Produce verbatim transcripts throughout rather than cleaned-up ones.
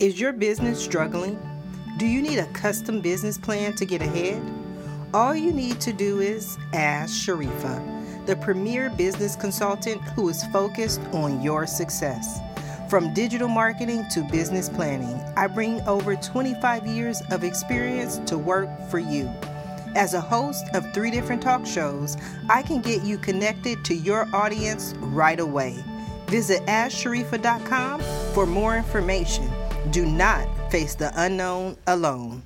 Is your business struggling? Do you need a custom business plan to get ahead? All you need to do is ask Sharifa, the premier business consultant who is focused on your success. From digital marketing to business planning, I bring over twenty-five years of experience to work for you. As a host of three different talk shows, I can get you connected to your audience right away. Visit ask sharifa dot com for more information. Do not face the unknown alone.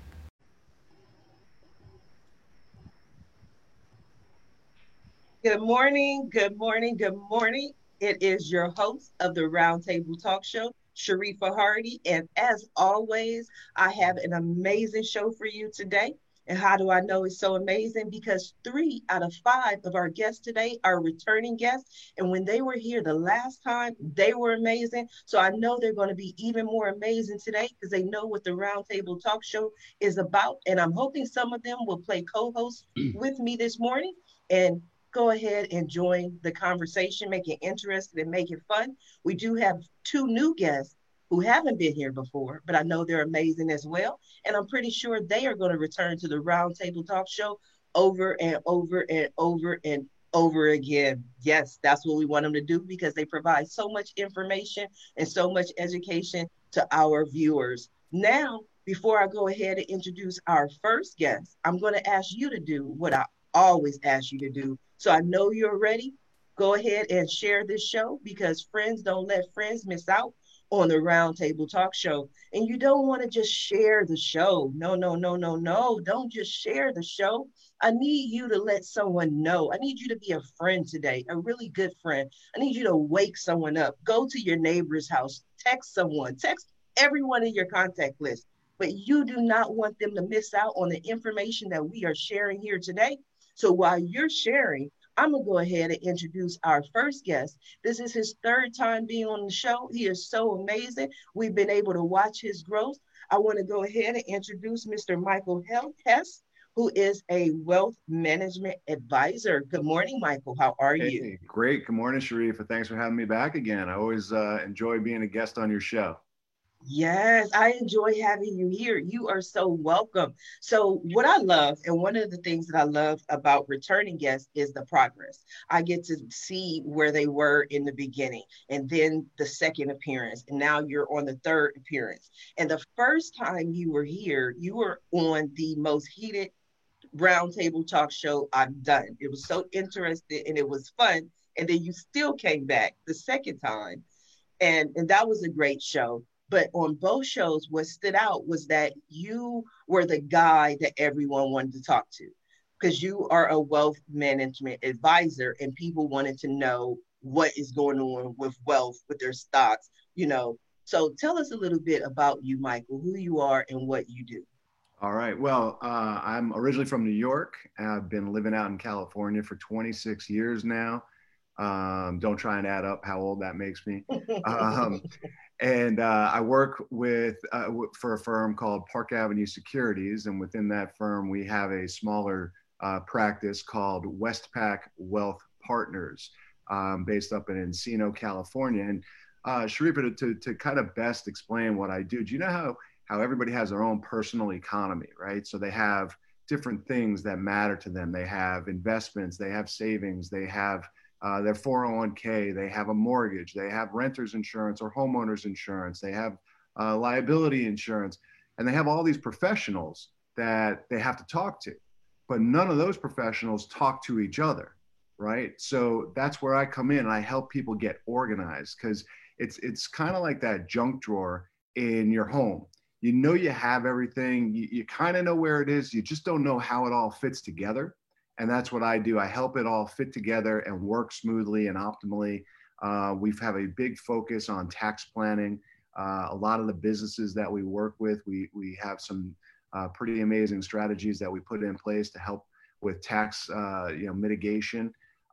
Good morning, good morning, good morning. It is your host of the Roundtable Talk Show, Sharifa Hardy. And as always, I have an amazing show for you today. And how do I know it's so amazing? Because three out of five of our guests today are returning guests. And when they were here the last time, they were amazing. So I know they're going to be even more amazing today because they know what the Roundtable Talk Show is about. And I'm hoping some of them will play co-host with me this morning. And go ahead and join the conversation, make it interesting and make it fun. We do have two new guests who haven't been here before, but I know they're amazing as well. And I'm pretty sure they are going to return to the Roundtable Talk Show over and over and over and over again. Yes, that's what we want them to do because they provide so much information and so much education to our viewers. Now, before I go ahead and introduce our first guest, I'm going to ask you to do what I always ask you to do. So I know you're ready. Go ahead and share this show because friends don't let friends miss out on the Roundtable Talk Show. And you don't want to just share the show. No, no, no, no, no. Don't just share the show. I need you to let someone know. I need you to be a friend today, a really good friend. I need you to wake someone up. Go to your neighbor's house. Text someone. Text everyone in your contact list. But you do not want them to miss out on the information that we are sharing here today. So while you're sharing, I'm going to go ahead and introduce our first guest. This is his third time being on the show. He is so amazing. We've been able to watch his growth. I want to go ahead and introduce Mister Michael Hess, who is a wealth management advisor. Good morning, Michael. How are you? Hey, great. Good morning, Sharifa. Thanks for having me back again. I always uh, enjoy being a guest on your show. Yes, I enjoy having you here. You are so welcome. So, what I love, and one of the things that I love about returning guests is the progress. I get to see where they were in the beginning, and then the second appearance, and now you're on the third appearance. And the first time you were here, you were on the most heated roundtable talk show I've done. It was so interesting and it was fun. And then you still came back the second time and and that was a great show. But on both shows, what stood out was that you were the guy that everyone wanted to talk to because you are a wealth management advisor and people wanted to know what is going on with wealth, with their stocks, you know. So tell us a little bit about you, Michael, who you are and what you do. All right. Well, uh, I'm originally from New York. I've been living out in California for twenty-six years now. Um, don't try and add up how old that makes me. Um, and uh, I work with uh, w- for a firm called Park Avenue Securities, and within that firm, we have a smaller uh, practice called Westpac Wealth Partners, um, based up in Encino, California. And uh, Sharifa, to, to to kind of best explain what I do, do you know how how everybody has their own personal economy, right? So they have different things that matter to them. They have investments, they have savings, they have uh, their four oh one k, they have a mortgage, they have renter's insurance or homeowner's insurance, they have uh, liability insurance, and they have all these professionals that they have to talk to. But none of those professionals talk to each other, right? So that's where I come in and I help people get organized because it's it's kind of like that junk drawer in your home. You know you have everything, you, you kind of know where it is, you just don't know how it all fits together. And that's what I do. I help it all fit together and work smoothly and optimally. Uh, we have a big focus on tax planning. Uh, a lot of the businesses that we work with, we, we have some uh, pretty amazing strategies that we put in place to help with tax uh, you know, mitigation.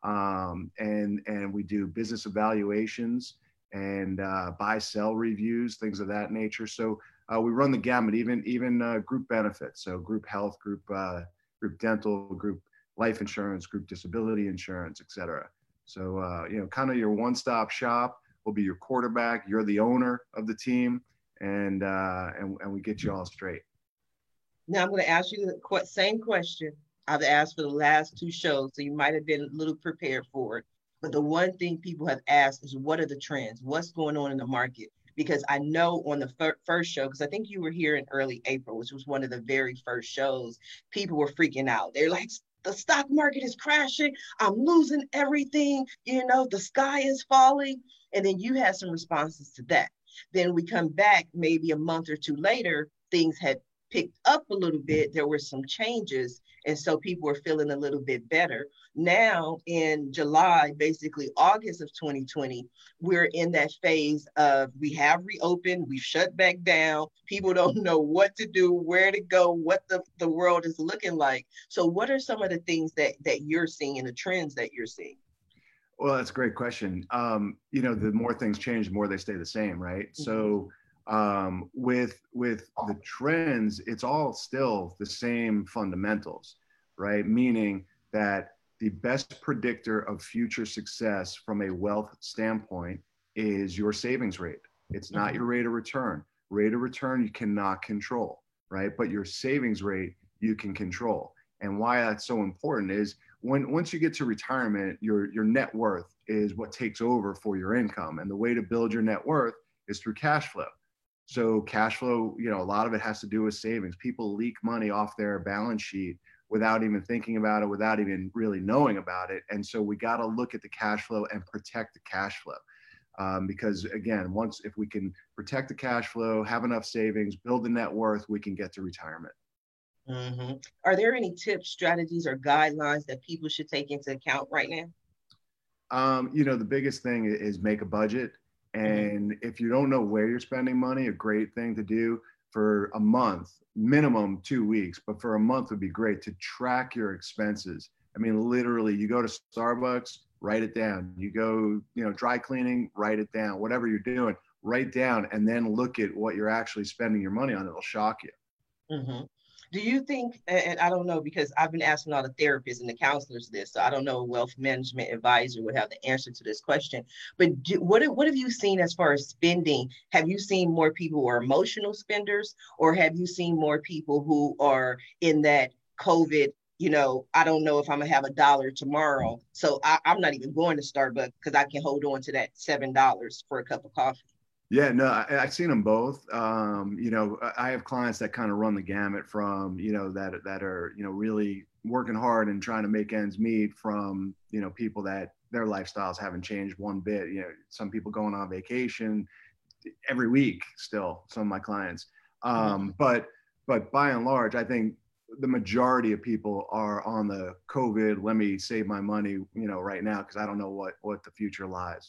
Um, and, and we do business evaluations and uh, buy sell reviews, things of that nature. So uh, we run the gamut, even even uh, group benefits, so group health, group uh, group dental, group life insurance, group disability insurance, et cetera. So uh, you know, kind of your one-stop shop. Will be your quarterback. You're the owner of the team, and uh, and and we get you all straight. Now I'm going to ask you the qu- same question I've asked for the last two shows, so you might have been a little prepared for it. But the one thing people have asked is, what are the trends? What's going on in the market? Because I know on the fir- first show, because I think you were here in early April, which was one of the very first shows, people were freaking out. They're like, the stock market is crashing. I'm losing everything. You know, the sky is falling. And then you had some responses to that. Then we come back maybe a month or two later, things had picked up a little bit. There were some changes. And so people were feeling a little bit better. Now in July, basically August of twenty twenty, we're in that phase of we have reopened, we've shut back down. People don't know what to do, where to go, what the, the world is looking like. So what are some of the things that, that you're seeing and the trends that you're seeing? Well, that's a great question. Um, you know, the more things change, the more they stay the same, right? Mm-hmm. So um, with with the trends, it's all still the same fundamentals, right? Meaning that the best predictor of future success from a wealth standpoint is your savings rate. It's not mm-hmm. your rate of return. Rate of return you cannot control, right? But your savings rate you can control. And why that's so important is when once you get to retirement, your your net worth is what takes over for your income. And the way to build your net worth is through cash flow. So cash flow, you know, a lot of it has to do with savings. People leak money off their balance sheet without even thinking about it, without even really knowing about it. And so we got to look at the cash flow and protect the cash flow. Um, because again, once if we can protect the cash flow, have enough savings, build the net worth, we can get to retirement. Mm-hmm. Are there any tips, strategies, or guidelines that people should take into account right now? Um, you know, the biggest thing is make a budget. And mm-hmm. if you don't know where you're spending money, a great thing to do for a month, minimum two weeks, but for a month would be great to track your expenses. I mean, literally, you go to Starbucks, write it down. You go, you know, dry cleaning, write it down. Whatever you're doing, write down, and then look at what you're actually spending your money on. It'll shock you. Mm-hmm. Do you think, and I don't know, because I've been asking all the therapists and the counselors this, so I don't know a wealth management advisor would have the answer to this question, but do, what, what have you seen as far as spending? Have you seen more people who are emotional spenders, or have you seen more people who are in that COVID, you know, I don't know if I'm gonna have a dollar tomorrow, so I, I'm not even going to Starbucks because I can hold on to that seven dollars for a cup of coffee? Yeah, no, I, I've seen them both. Um, you know, I have clients that kind of run the gamut from, you know, that that are, you know, really working hard and trying to make ends meet from, you know, people that their lifestyles haven't changed one bit. You know, some people going on vacation every week still, some of my clients. Um, mm-hmm. But but by and large, I think the majority of people are on the COVID, let me save my money, you know, right now, because I don't know what what the future lies.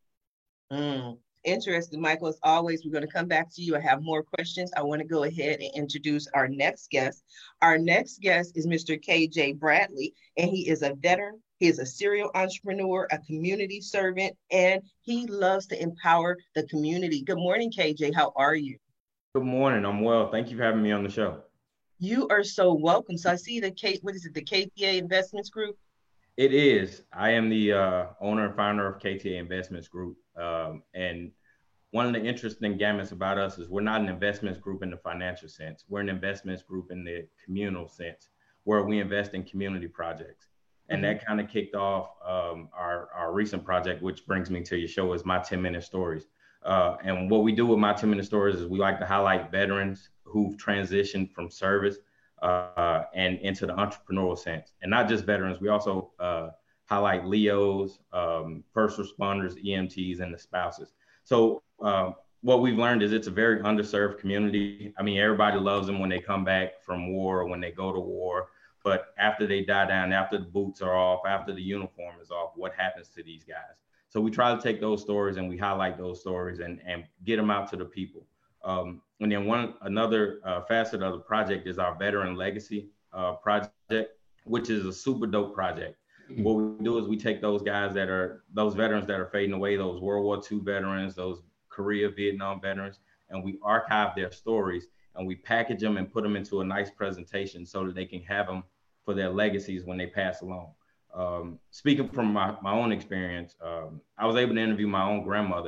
Mm. Interesting, Michael. As always, we're going to come back to you. I have more questions. I want to go ahead and introduce our next guest. Our next guest is Mister K J Bradley, and he is a veteran. He is a serial entrepreneur, a community servant, and he loves to empower the community. Good morning, K J. How are you? Good morning. I'm well. Thank you for having me on the show. You are so welcome. So I see the K, what is it, the K T A Investments Group? It is. I am the uh, owner and founder of K T A Investments Group. Um, and one of the interesting gamuts about us is we're not an investments group in the financial sense. We're an investments group in the communal sense, where we invest in community projects. And mm-hmm. that kind of kicked off um, our, our recent project, which brings me to your show, is My ten minute Stories. Uh, and what we do with My ten minute Stories is we like to highlight veterans who've transitioned from service uh, and into the entrepreneurial sense. And not just veterans, we also uh, highlight L E Os, um, first responders, E M Ts, and the spouses. So uh, what we've learned is it's a very underserved community. I mean, everybody loves them when they come back from war or when they go to war. But after they die down, after the boots are off, after the uniform is off, what happens to these guys? So we try to take those stories and we highlight those stories and, and get them out to the people. Um, and then one another uh, facet of the project is our Veteran Legacy uh, project, which is a super dope project. Mm-hmm. What we do is we take those guys that are, those veterans that are fading away, those World War Two veterans, those Korea, Vietnam veterans, and we archive their stories and we package them and put them into a nice presentation so that they can have them for their legacies when they pass along. Um, speaking from my, my own experience, um, I was able to interview my own grandmother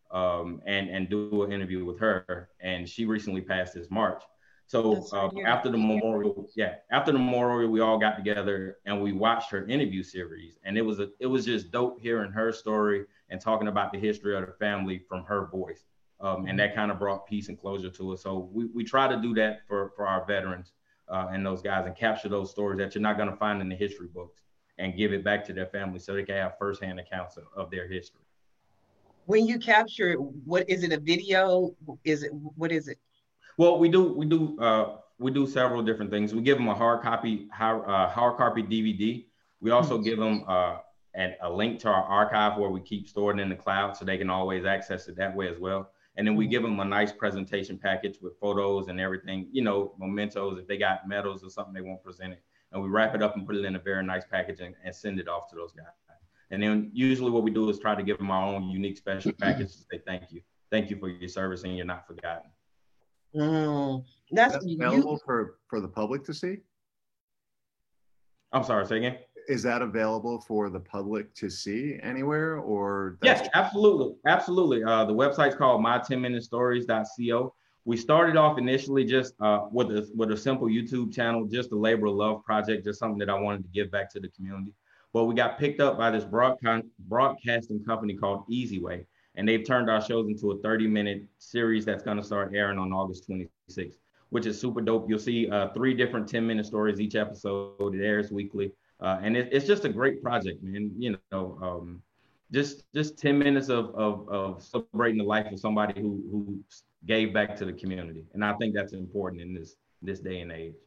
um, and and do an interview with her. And she recently passed this March. So uh, after the memorial, yeah, after the memorial, we all got together and we watched her interview series, and it was a, it was just dope hearing her story and talking about the history of the family from her voice, um, and that kind of brought peace and closure to us. So we we try to do that for for our veterans uh, and those guys, and capture those stories that you're not going to find in the history books, and give it back to their family so they can have firsthand accounts of, of their history. When you capture it, what is it? A video? Is it what is it? Well, we do we do uh, we do several different things. We give them a hard copy hard, uh, hard copy D V D. We also give them uh, an, a link to our archive where we keep stored in the cloud, so they can always access it that way as well. And then we give them a nice presentation package with photos and everything, you know, mementos. If they got medals or something they want presented, and we wrap it up and put it in a very nice package and, and send it off to those guys. And then usually what we do is try to give them our own unique special package to say thank you, thank you for your service, and you're not forgotten. Mm, that's, that's available you, for, for the public to see? I'm sorry, say again? Is that available for the public to see anywhere, or? Yes, absolutely, absolutely. Uh, the website's called my ten minute stories dot co. We started off initially just uh, with, a, with a simple YouTube channel, just a labor of love project, just something that I wanted to give back to the community. But we got picked up by this broadcast, broadcasting company called EasyWay. And they've turned our shows into a thirty minute series that's going to start airing on August twenty-sixth, which is super dope. You'll see uh, three different ten minute stories each episode. It airs weekly. Uh, and it, it's just a great project, man. You know, um, just just ten minutes of, of, of celebrating the life of somebody who, who gave back to the community. And I think that's important in this, this day and age.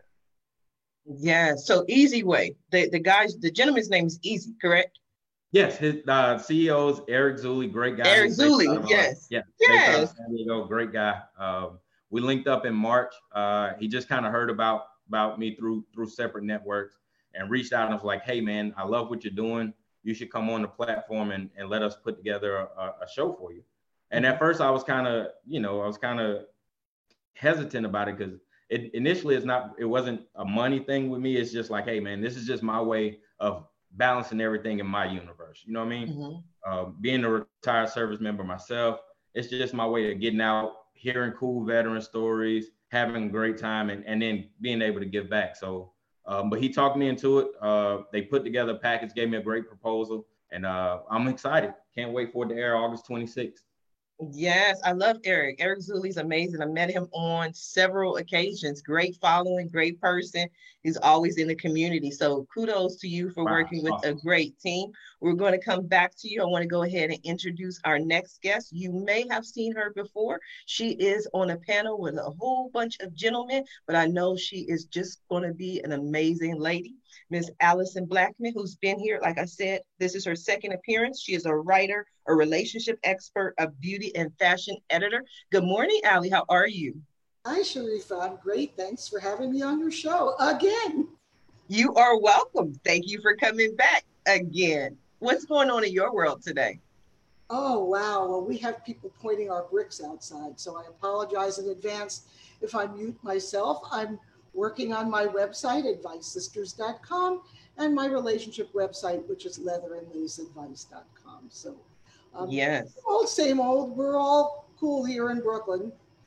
Yeah. So EasyWay, the, the guys, the gentleman's name is Easy, correct? Yes, his uh, C E O is Eric Zuley, great guy. Eric Zuley, of, yes. Uh, yeah, yes. San Diego, great guy. Um, we linked up in March. Uh, he just kind of heard about about me through through separate networks and reached out and was like, hey, man, I love what you're doing. You should come on the platform and, and let us put together a, a show for you. And at first I was kind of, you know, I was kind of hesitant about it because it initially it's not, it wasn't a money thing with me. It's just like, hey, man, this is just my way of balancing everything in my universe. You know what I mean? Mm-hmm. uh, being a retired service member myself, it's just my way of getting out, hearing cool veteran stories, having a great time, and, and then being able to give back. So, um, but he talked me into it. Uh, they put together a package, gave me a great proposal, and uh, I'm excited. Can't wait for it to air August twenty-sixth. Yes, I love Eric. Eric Zuley's amazing. I met him on several occasions. Great following, great person. He's always in the community. So kudos to you for wow, working with awesome. a great team. We're going to come back to you. I want to go ahead and introduce our next guest. You may have seen her before. She is on a panel with a whole bunch of gentlemen, but I know she is just going to be an amazing lady. Miss Allison Blackman, who's been here, like I said, this is her second appearance. She is a writer, a relationship expert, a beauty and fashion editor. Good morning, Allie. How are you? Hi, Sharifa. I'm great. Thanks for having me on your show again. You are welcome. Thank you for coming back again. What's going on in your world today? Oh, wow. Well, we have people pointing our bricks outside, so I apologize in advance if I mute myself. I'm working on my website, advice sisters dot com, and my relationship website, which is leather and lace advice dot com. So, um, yes, old, same old. We're all cool here in Brooklyn.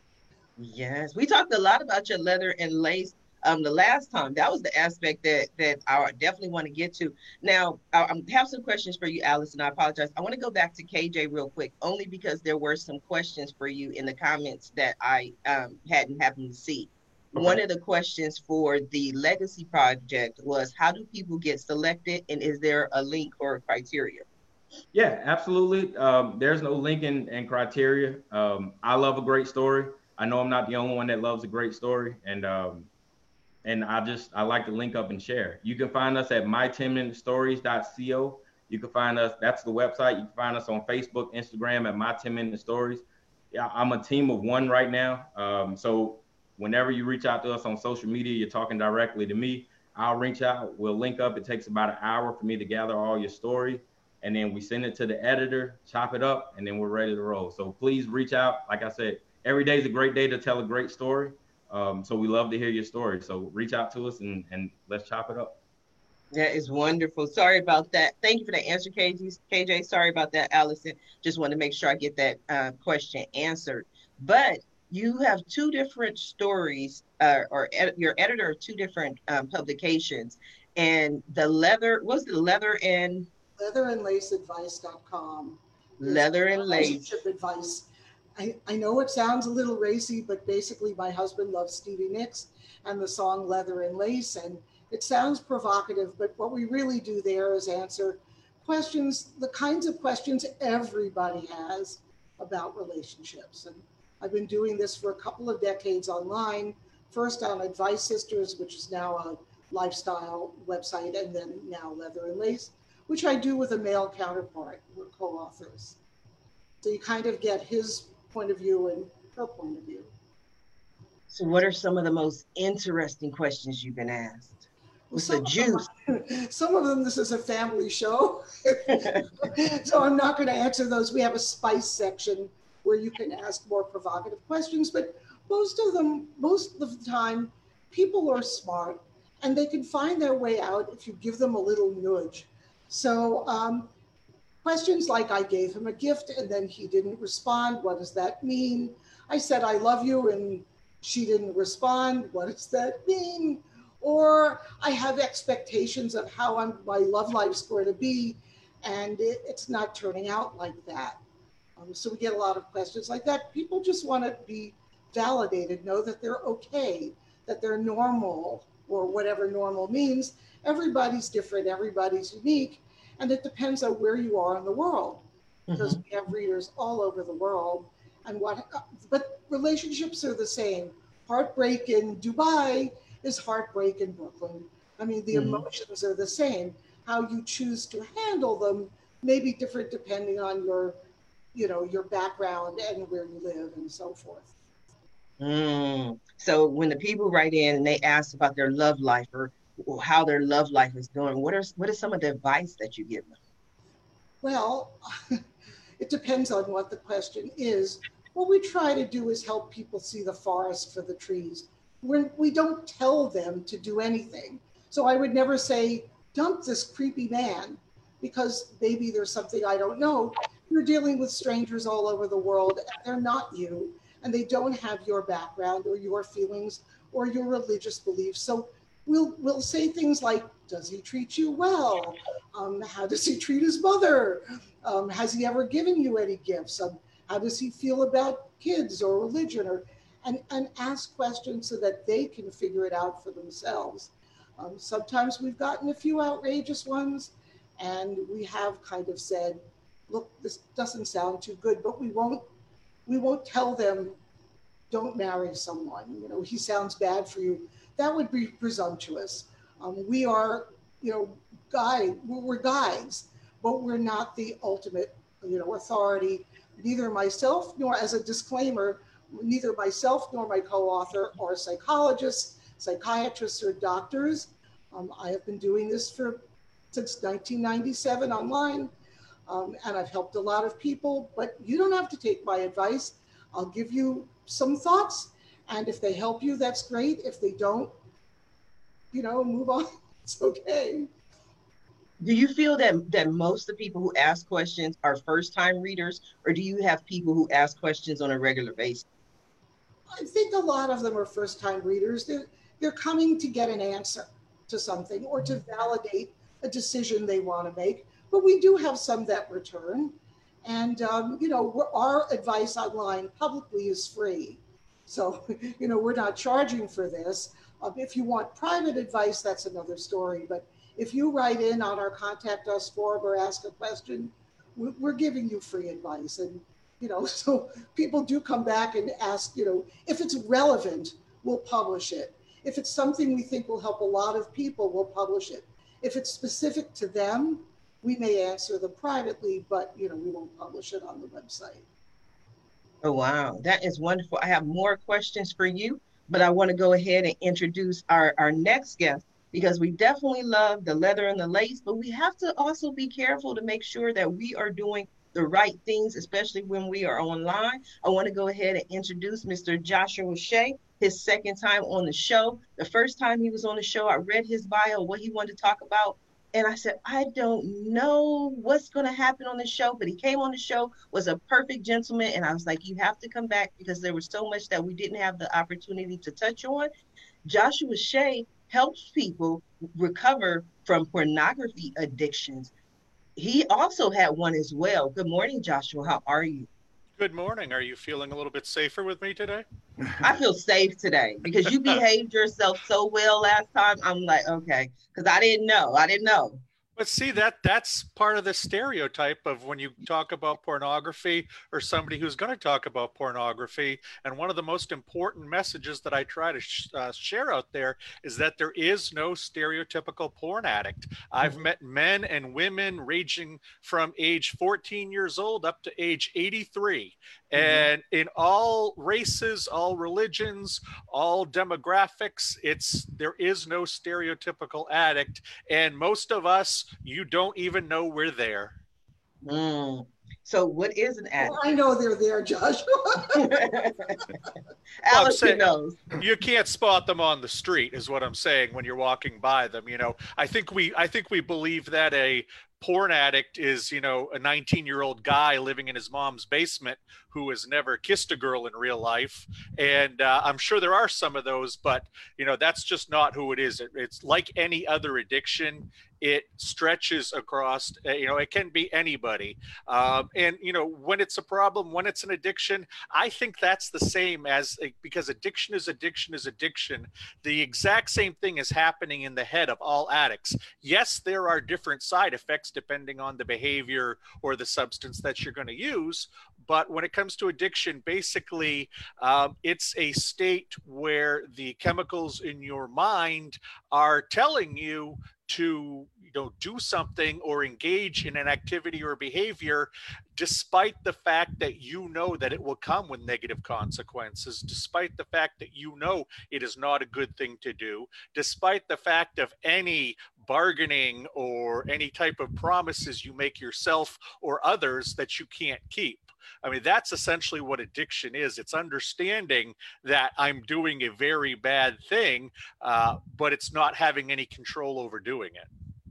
Yes, we talked a lot about your leather and lace um, the last time. That was the aspect that that I definitely want to get to. Now, I, I have some questions for you, Allison. I apologize. I want to go back to K J real quick, only because there were some questions for you in the comments that I um, hadn't happened to see. Okay. One of the questions for the Legacy Project was, how do people get selected, and is there a link or a criteria? Yeah, absolutely. Um, there's no link and, and criteria. Um, I love a great story. I know I'm not the only one that loves a great story, and um, and I just I like to link up and share. You can find us at my ten minute stories dot co. You can find us, that's the website. You can find us on Facebook, Instagram at my ten minute stories. Yeah, I'm a team of one right now. Um, so whenever you reach out to us on social media, you're talking directly to me. I'll reach out. We'll link up. It takes about an hour for me to gather all your story, and then we send it to the editor, chop it up, and then we're ready to roll. So please reach out. Like I said, every day is a great day to tell a great story. Um, so we love to hear your story. So reach out to us and, and let's chop it up. That is wonderful. Sorry about that. Thank you for the answer, K J. K J, sorry about that, Allison. Just want to make sure I get that uh, question answered. But you have two different stories, uh, or ed you're editor of two different um, publications. And the leather, was the leather and leather and lace advice dot com is leather and lace? relationship advice. I, I know it sounds a little racy, but basically my husband loves Stevie Nicks and the song Leather and Lace, and it sounds provocative, but what we really do there is answer questions, the kinds of questions everybody has about relationships. And I've been doing this for a couple of decades online, first on Advice Sisters, which is now a lifestyle website, and then now Leather and Lace, which I do with a male counterpart. We're co-authors. So you kind of get his point of view and her point of view. So what are some of the most interesting questions you've been asked? What's the juice? Them, some of them, this is a family show, so I'm not going to answer those. We have a spice section where you can ask more provocative questions, but most of them, most of the time, people are smart and they can find their way out if you give them a little nudge. So um, questions like, I gave him a gift and then he didn't respond. What does that mean? I said, I love you, and she didn't respond. What does that mean? Or I have expectations of how I'm, my love life's going to be, and it, it's not turning out like that. Um, so we get a lot of questions like that. People just want to be validated, know that they're okay, that they're normal, or whatever normal means. Everybody's different, everybody's unique, and it depends on where you are in the world, because mm-hmm. we have readers all over the world. And what, but relationships are the same. Heartbreak in Dubai is heartbreak in Brooklyn. I mean, the mm-hmm. emotions are the same. How you choose to handle them may be different depending on your, you know, your background and where you live and so forth. Mm. So when the people write in and they ask about their love life or how their love life is doing, what are what is some of the advice that you give them? Well, it depends on what the question is. What we try to do is help people see the forest for the trees. We're, we don't tell them to do anything. So I would never say, dump this creepy man, because maybe there's something I don't know. You're dealing with strangers all over the world, and they're not you, and they don't have your background or your feelings or your religious beliefs. So we'll, we'll say things like, does he treat you well? Um, how does he treat his mother? Um, has he ever given you any gifts? Um, how does he feel about kids or religion? Or and, and ask questions so that they can figure it out for themselves. Um, sometimes we've gotten a few outrageous ones, and we have kind of said, look, this doesn't sound too good, but we won't we won't tell them, don't marry someone, you know, he sounds bad for you. That would be presumptuous. Um, we are, you know, guide, we're guides, but we're not the ultimate, you know, authority. Neither myself, nor, as a disclaimer, neither myself nor my co-author are psychologists, psychiatrists, or doctors. Um, I have been doing this for since nineteen ninety-seven online, um, and I've helped a lot of people, but you don't have to take my advice. I'll give you some thoughts, and if they help you, that's great. If they don't, you know, move on. It's okay. Do you feel that that most of the people who ask questions are first-time readers, or do you have people who ask questions on a regular basis? I think a lot of them are first-time readers. They're, they're coming to get an answer to something or to validate a decision they want to make. But we do have some that return. And, um, you know, we're, our advice online publicly is free. So, you know, we're not charging for this. Um, if you want private advice, that's another story. But if you write in on our Contact Us form or ask a question, we're giving you free advice. And, you know, so people do come back and ask, you know, if it's relevant, we'll publish it. If it's something we think will help a lot of people, we'll publish it. If it's specific to them, we may answer them privately, but, you know, we won't publish it on the website. Oh, wow. That is wonderful. I have more questions for you, but I want to go ahead and introduce our, our next guest, because we definitely love the leather and the lace, but we have to also be careful to make sure that we are doing the right things, especially when we are online. I want to go ahead and introduce Mister Joshua Shea. his second time on the show. The first time he was on the show, I read his bio, what he wanted to talk about. And I said, I don't know what's going to happen on the show, but he came on the show, was a perfect gentleman. And I was like, you have to come back because there was so much that we didn't have the opportunity to touch on. Joshua Shea helps people recover from pornography addictions. He also had one as well. Good morning, Joshua. How are you? Good morning. Are you feeling a little bit safer with me today? I feel safe today because you behaved yourself so well last time. I'm like, okay, because I didn't know. I didn't know. But see, that that's part of the stereotype of when you talk about pornography or somebody who's going to talk about pornography. And one of the most important messages that I try to sh uh, share out there is that there is no stereotypical porn addict. I've met men and women ranging from age fourteen years old up to age eighty-three. And in all races, all religions, all demographics, it's there is no stereotypical addict. And most of us, you don't even know we're there. Mm. So what is an addict? Well, I know they're there, Joshua. Alex saying, knows. You can't spot them on the street, is what I'm saying when you're walking by them. You know, I think we I think we believe that a porn addict is, you know, a nineteen year old guy living in his mom's basement who has never kissed a girl in real life. And uh, I'm sure there are some of those, but, you know, that's just not who it is. It, it's like any other addiction. It stretches across, uh, you know, it can be anybody. Um, and, you know, when it's a problem, when it's an addiction, I think that's the same as, because addiction is addiction is addiction. The exact same thing is happening in the head of all addicts. Yes, there are different side effects depending on the behavior or the substance that you're going to use. But when it comes to addiction, basically, um, it's a state where the chemicals in your mind are telling you to, you know, do something or engage in an activity or behavior, despite the fact that you know that it will come with negative consequences, despite the fact that you know it is not a good thing to do, despite the fact of any bargaining or any type of promises you make yourself or others that you can't keep. I mean, that's essentially what addiction is. It's understanding that I'm doing a very bad thing, uh, but it's not having any control over doing it.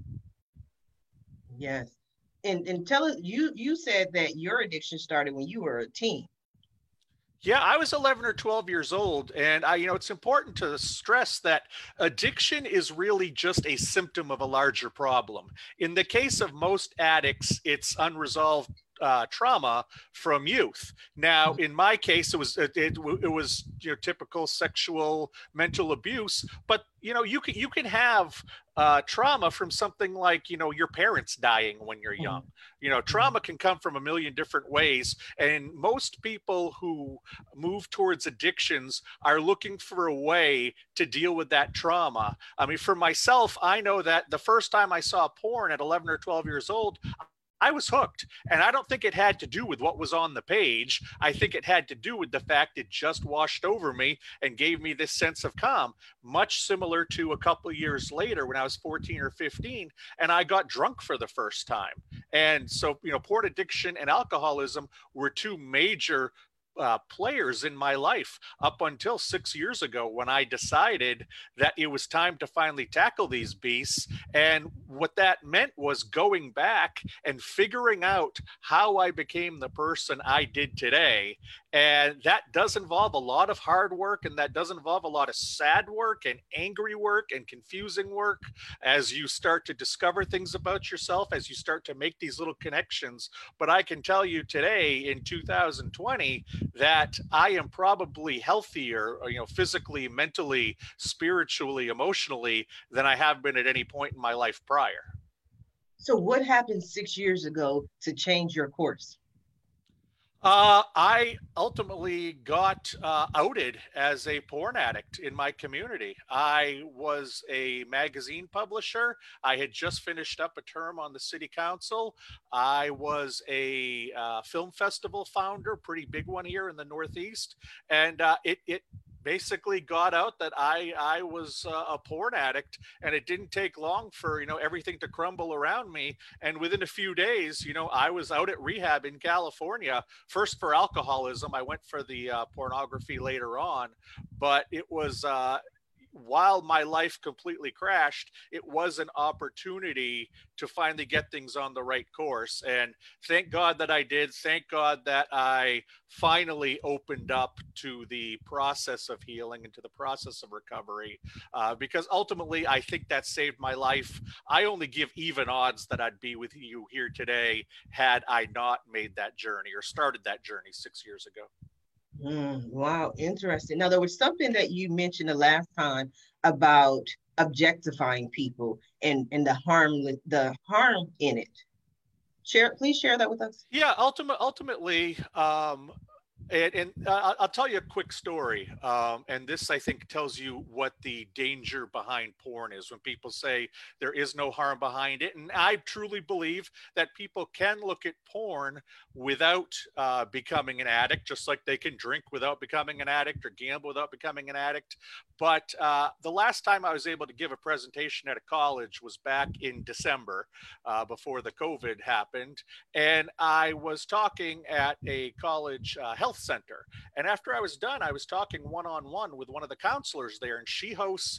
Yes. And and tell us, you you said that your addiction started when you were a teen. Yeah, I was eleven or twelve years old. And I, you know, it's important to stress that addiction is really just a symptom of a larger problem. In the case of most addicts, it's unresolved Uh, trauma from youth. Now, in my case, it was it, it, it was you know typical sexual mental abuse. But you know you can you can have uh, trauma from something like you know your parents dying when you're young. You know, trauma can come from a million different ways, and most people who move towards addictions are looking for a way to deal with that trauma. I mean, for myself, I know that the first time I saw porn at eleven or twelve years old, I was hooked. And I don't think it had to do with what was on the page. I think it had to do with the fact it just washed over me and gave me this sense of calm, much similar to a couple of years later when I was fourteen or fifteen and I got drunk for the first time. And so, you know, porn addiction and alcoholism were two major Uh, players in my life up until six years ago when I decided that it was time to finally tackle these beasts. And what that meant was going back and figuring out how I became the person I did today. And that does involve a lot of hard work, and that does involve a lot of sad work and angry work and confusing work as you start to discover things about yourself, as you start to make these little connections. But I can tell you today in two thousand twenty that I am probably healthier, you know, physically, mentally, spiritually, emotionally than I have been at any point in my life prior. So what happened six years ago to change your course? Uh, I ultimately got uh, outed as a porn addict in my community. I was a magazine publisher. I had just finished up a term on the city council. I was a uh, film festival founder, pretty big one here in the Northeast. And uh, it, it basically got out that I I was uh, a porn addict, and it didn't take long for you know everything to crumble around me. And within a few days, you know, I was out at rehab in California, first for alcoholism. I went for the uh, pornography later on, but it was. Uh, while my life completely crashed, it was an opportunity to finally get things on the right course. And thank God that I did. Thank God that I finally opened up to the process of healing and to the process of recovery, uh, because ultimately I think that saved my life. I only give even odds that I'd be with you here today had I not made that journey or started that journey six years ago. Mm, wow, interesting. Now, there was something that you mentioned the last time about objectifying people and and the harm the harm in it. Share, please share that with us. Yeah, ultimate, ultimately, um, and, and uh, I'll tell you a quick story. Um, and this, I think, tells you what the danger behind porn is when people say there is no harm behind it. And I truly believe that people can look at porn without uh, becoming an addict, just like they can drink without becoming an addict or gamble without becoming an addict. But uh, the last time I was able to give a presentation at a college was back in December, uh, before the COVID happened. And I was talking at a college uh, health center. And after I was done, I was talking one-on-one with one of the counselors there, and she hosts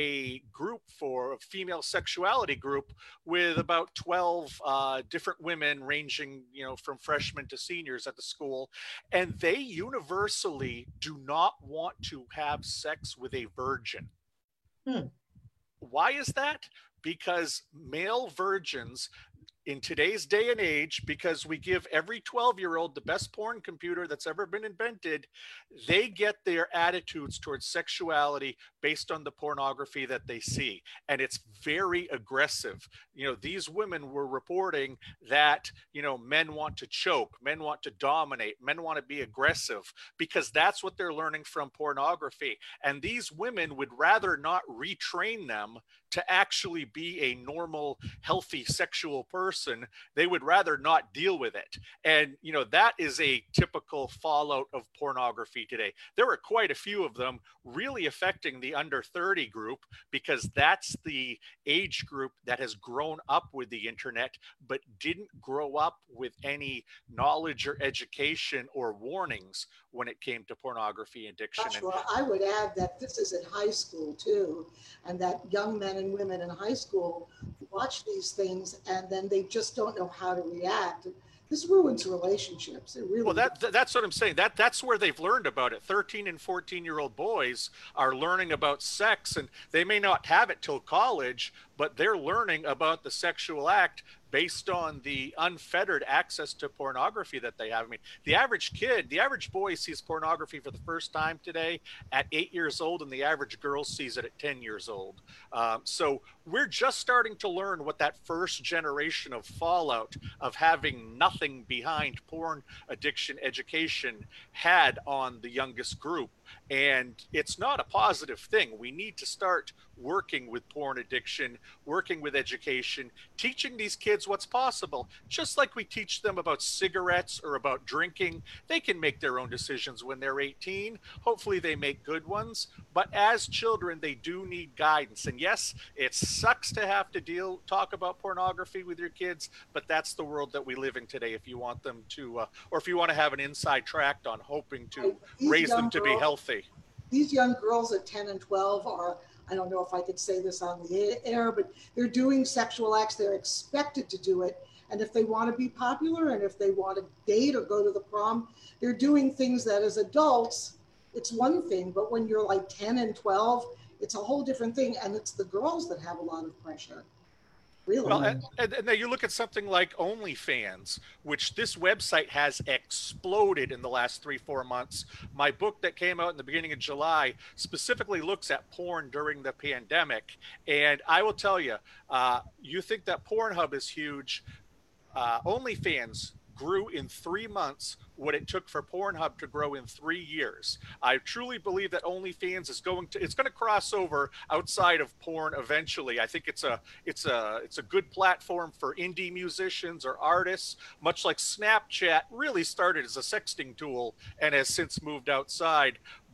a group for a female sexuality group with about twelve uh, different women ranging, you know, from freshmen to seniors at the school. And they universally do not want to have sex with a virgin. Hmm. Why is that? Because male virgins in today's day and age, because we give every twelve year old the best porn computer that's ever been invented, they get their attitudes towards sexuality based on the pornography that they see. And it's very aggressive. You know, these women were reporting that, you know, men want to choke, men want to dominate, men want to be aggressive, because that's what they're learning from pornography. And these women would rather not retrain them to actually be a normal, healthy sexual person. They would rather not deal with it. And, you know, that is a typical fallout of pornography today. There are quite a few of them really affecting the under thirty group, because that's the age group that has grown up with the internet, but didn't grow up with any knowledge or education or warnings when it came to pornography addiction. Joshua, I would add that this is in high school too, and that young men and women in high school watch these things and then they just don't know how to react. This ruins relationships. It really well, that, that that's what I'm saying. That that's where they've learned about it. thirteen and fourteen year old boys are learning about sex, and they may not have it till college, but they're learning about the sexual act based on the unfettered access to pornography that they have. I mean, the average kid, the average boy sees pornography for the first time today at eight years old, and the average girl sees it at ten years old. Um, so we're just starting to learn what that first generation of fallout of having nothing behind porn addiction education had on the youngest group. And it's not a positive thing. We need to start working with porn addiction, working with education, teaching these kids what's possible. Just like we teach them about cigarettes or about drinking, they can make their own decisions when they're eighteen. Hopefully they make good ones. But as children, they do need guidance. And yes, it sucks to have to deal, talk about pornography with your kids, but that's the world that we live in today. If you want them to, uh, or if you want to have an inside track on hoping to These raise them young to be girls- healthy. These young girls at ten and twelve are, I don't know if I could say this on the air, but they're doing sexual acts. They're expected to do it. And if they want to be popular and if they want to date or go to the prom, they're doing things that as adults, it's one thing. But when you're like ten and twelve, it's a whole different thing. And it's the girls that have a lot of pressure. Really? Well, and, and, and then you look at something like OnlyFans, which this website has exploded in the last three, four months. My book that came out in the beginning of July specifically looks at porn during the pandemic. And I will tell you, uh, you think that Pornhub is huge. Uh, OnlyFans grew in three months what it took for Pornhub to grow in three years. I truly believe that OnlyFans is going to, it's going to cross over outside of porn eventually. I think it's a, it's a, it's a good platform for indie musicians or artists, much like Snapchat really started as a sexting tool and has since moved outside.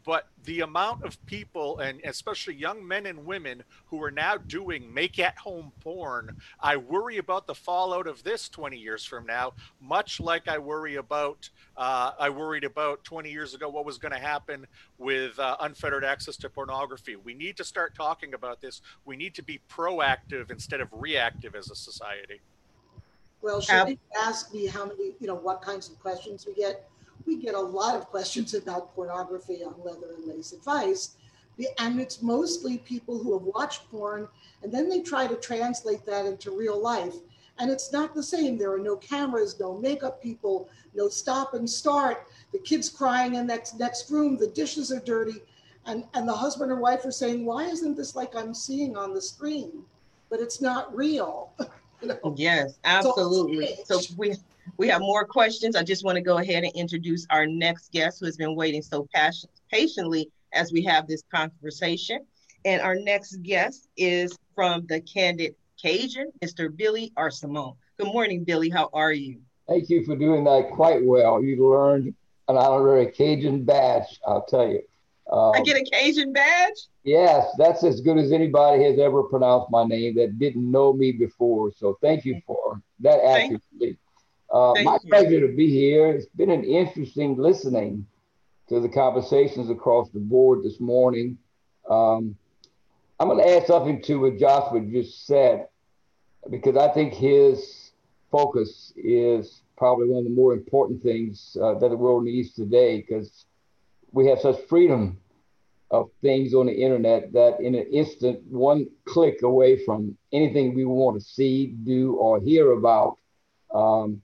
but the amount of people, and especially young men and women, who are now doing make-at-home porn, I worry about the fallout of this twenty years from now, much like I worry about, uh, I worried about twenty years ago what was going to happen with uh, unfettered access to pornography. We need to start talking about this. We need to be proactive instead of reactive as a society. Well, Sharif asked me how many, you know, what kinds of questions we get. We get a lot of questions about pornography on Leather and Lace Advice. And it's mostly people who have watched porn and then they try to translate that into real life. And it's not the same. There are no cameras, no makeup people, no stop and start. The kid's crying in that next room, the dishes are dirty. And, and the husband or wife are saying, why isn't this like I'm seeing on the screen? But it's not real. You know? Yes, absolutely. So, so we we have more questions. I just want to go ahead and introduce our next guest who has been waiting so passion, patiently as we have this conversation. And our next guest is from the Candid Cajun, Mister Billy Arcimon. Good morning, Billy. How are you? Thank you for doing that quite well. You learned an honorary Cajun badge, I'll tell you. Um, I get a Cajun badge? Yes, that's as good as anybody has ever pronounced my name that didn't know me before. So thank you for that accuracy. Uh, my you. pleasure to be here. It's been an interesting listening to the conversations across the board this morning. Um, I'm going to add something to what Joshua just said, because I think his focus is probably one of the more important things uh, that the world needs today, because we have such freedom of things on the internet that in an instant, one click away from anything we want to see, do, or hear about. Um,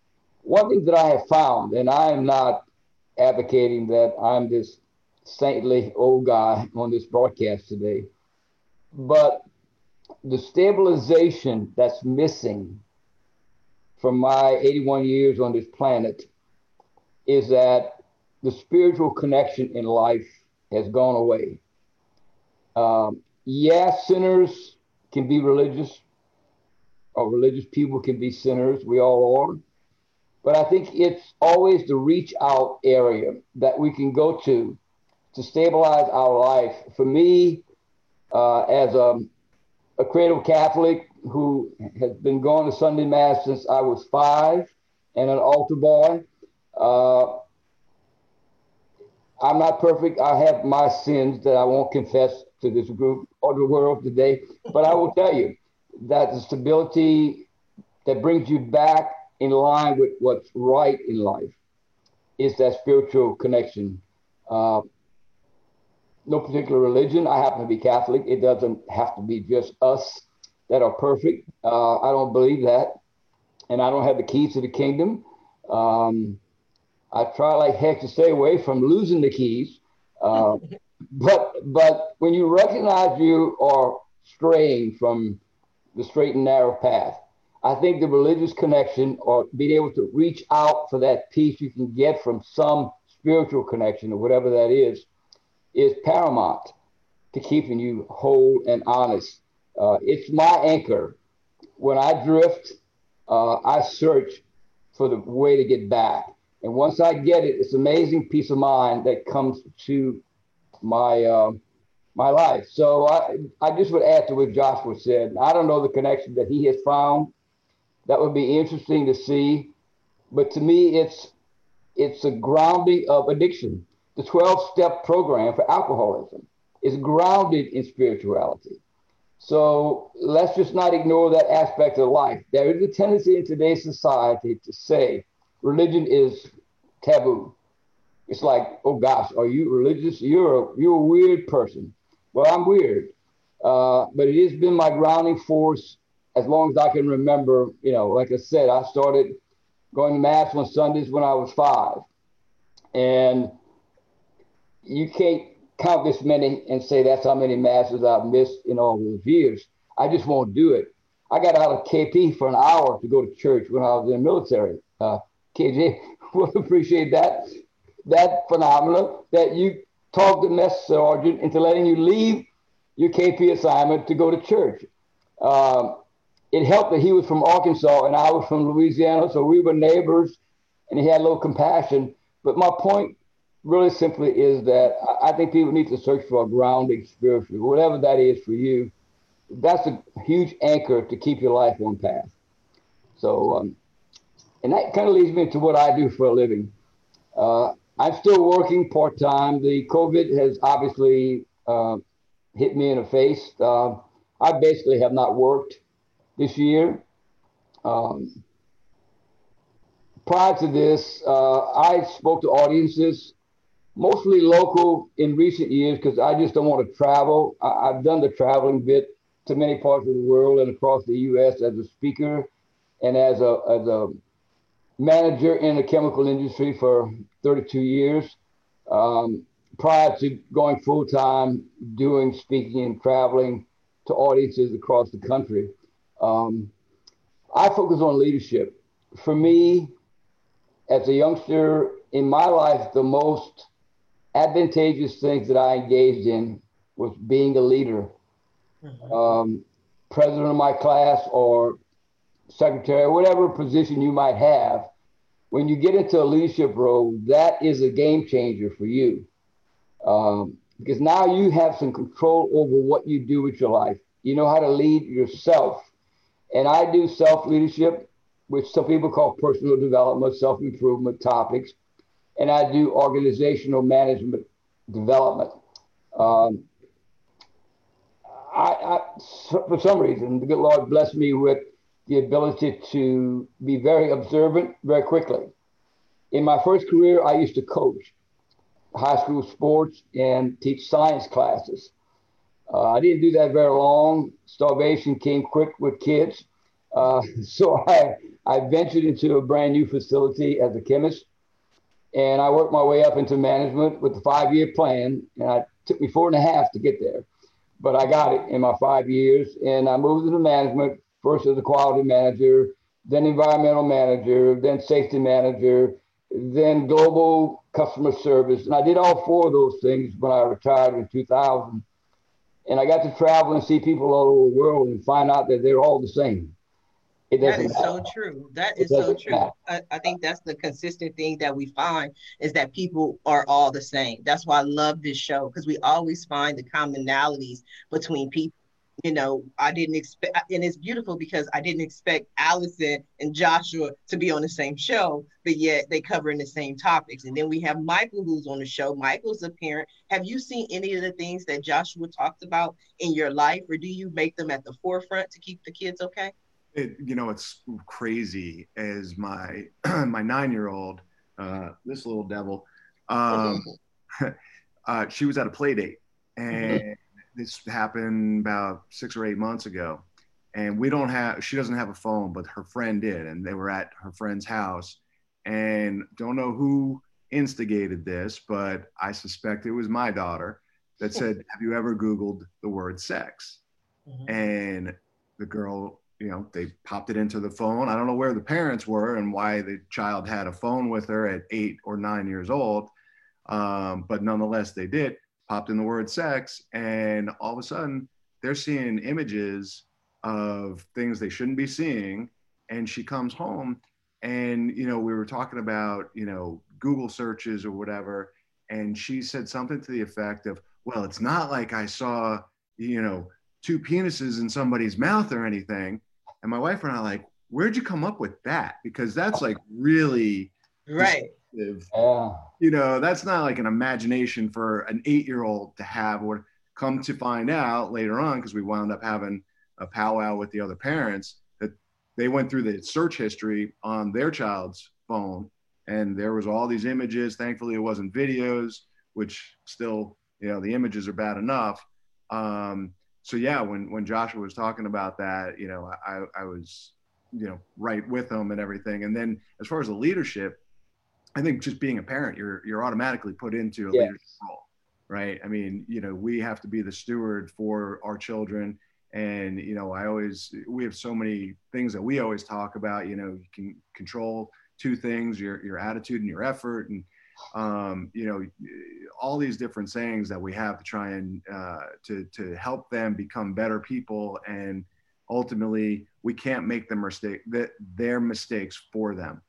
one thing that I have found, and I am not advocating that I'm this saintly old guy on this broadcast today, but the stabilization that's missing from my eighty-one years on this planet is that the spiritual connection in life has gone away. Um, yes, sinners can be religious, or religious people can be sinners. We all are. But I think it's always the reach out area that we can go to to stabilize our life. For me, uh, as a, a cradle Catholic who has been going to Sunday Mass since I was five and an altar boy, uh, I'm not perfect. I have my sins that I won't confess to this group or the world today. But I will tell you that the stability that brings you back in line with what's right in life is that spiritual connection. Uh, no particular religion. I happen to be Catholic. It doesn't have to be just us that are perfect. Uh, I don't believe that. And I don't have the keys to the kingdom. Um, I try like heck to stay away from losing the keys. Uh, but but when you recognize you are straying from the straight and narrow path, I think the religious connection or being able to reach out for that peace you can get from some spiritual connection or whatever that is, is paramount to keeping you whole and honest. Uh, it's my anchor. When I drift, uh, I search for the way to get back. And once I get it, it's amazing peace of mind that comes to my uh, my life. So I, I just would add to what Joshua said. I don't know the connection that he has found. That would be interesting to see. But to me, it's it's a grounding of addiction. The twelve-step program for alcoholism is grounded in spirituality. So let's just not ignore that aspect of life. There is a tendency in today's society to say religion is taboo. It's like, oh gosh, are you religious? You're a, you're a weird person. Well, I'm weird. Uh, but it has been my grounding force as long as I can remember. You know, like I said, I started going to Mass on Sundays when I was five. And you can't count this many and say that's how many Masses I've missed in all those years. I just won't do it. I got out of K P for an hour to go to church when I was in the military. Uh, K J will appreciate that. That phenomenon that you talked the mess sergeant into letting you leave your K P assignment to go to church. Um, it helped that he was from Arkansas and I was from Louisiana, so we were neighbors, and he had a little compassion. But my point really simply is that I think people need to search for a grounding spiritually, whatever that is for you. That's a huge anchor to keep your life on path. So, um, and that kind of leads me to what I do for a living. Uh, I'm still working part-time. The COVID has obviously uh, hit me in the face. Uh, I basically have not worked this year. Um, prior to this, uh, I spoke to audiences, mostly local in recent years, because I just don't want to travel. I, I've done the traveling bit to many parts of the world and across the U S as a speaker and as a, as a manager in the chemical industry for thirty-two years. Um, prior to going full-time, doing speaking and traveling to audiences across the country. Um, I focus on leadership. For me, as a youngster in my life, the most advantageous things that I engaged in was being a leader. Mm-hmm. Um, president of my class or secretary, whatever position you might have, when you get into a leadership role, that is a game changer for you. Um, because now you have some control over what you do with your life. You know how to lead yourself. And I do self-leadership, which some people call personal development, self-improvement topics. And I do organizational management development. Um, I, I, for some reason, the good Lord blessed me with the ability to be very observant very quickly. In my first career, I used to coach high school sports and teach science classes. Uh, I didn't do that very long. Starvation came quick with kids. Uh, so I, I ventured into a brand new facility as a chemist. And I worked my way up into management with the five-year plan. And it took me four and a half to get there. But I got it in my five years. And I moved into management, first as a quality manager, then environmental manager, then safety manager, then global customer service. And I did all four of those things when I retired in two thousand. And I got to travel and see people all over the world and find out that they're all the same. It that is matter. so true. That is so true. I, I think that's the consistent thing that we find is that people are all the same. That's why I love this show, because we always find the commonalities between people. You know, I didn't expect, and it's beautiful because I didn't expect Allison and Joshua to be on the same show, but yet they covering the same topics. And then we have Michael, who's on the show. Michael's a parent. Have you seen any of the things that Joshua talked about in your life, or do you make them at the forefront to keep the kids okay? It, you know, it's crazy as my my nine-year-old, uh, this little devil, um, uh, she was at a play date, and mm-hmm. this happened about six or eight months ago. And we don't have, she doesn't have a phone, but her friend did. And they were at her friend's house, and don't know who instigated this, but I suspect it was my daughter that said, have you ever Googled the word sex? Mm-hmm. And the girl, you know, they popped it into the phone. I don't know where the parents were and why the child had a phone with her at eight or nine years old. Um, but nonetheless, they did, popped in the word sex. And all of a sudden they're seeing images of things they shouldn't be seeing. And she comes home and, you know, we were talking about, you know, Google searches or whatever. And she said something to the effect of, well, it's not like I saw, you know, two penises in somebody's mouth or anything. And my wife and I are like, where'd you come up with that? Because that's like really right. Yeah. You know, that's not like an imagination for an eight-year-old to have, or come to find out later on, because we wound up having a powwow with the other parents, that they went through the search history on their child's phone, and there was all these images. Thankfully, it wasn't videos, which still, you know, the images are bad enough. Um, so yeah, when, when Joshua was talking about that, you know, I, I was, you know, right with him and everything. And then as far as the leadership, I think just being a parent, you're, you're automatically put into a yes. leadership role, right? I mean, you know, we have to be the steward for our children. And, you know, I always, we have so many things that we always talk about. You know, you can control two things, your, your attitude and your effort. And, um, you know, all these different sayings that we have to try and uh, to, to help them become better people. And ultimately we can't make them mistake that their mistakes for them.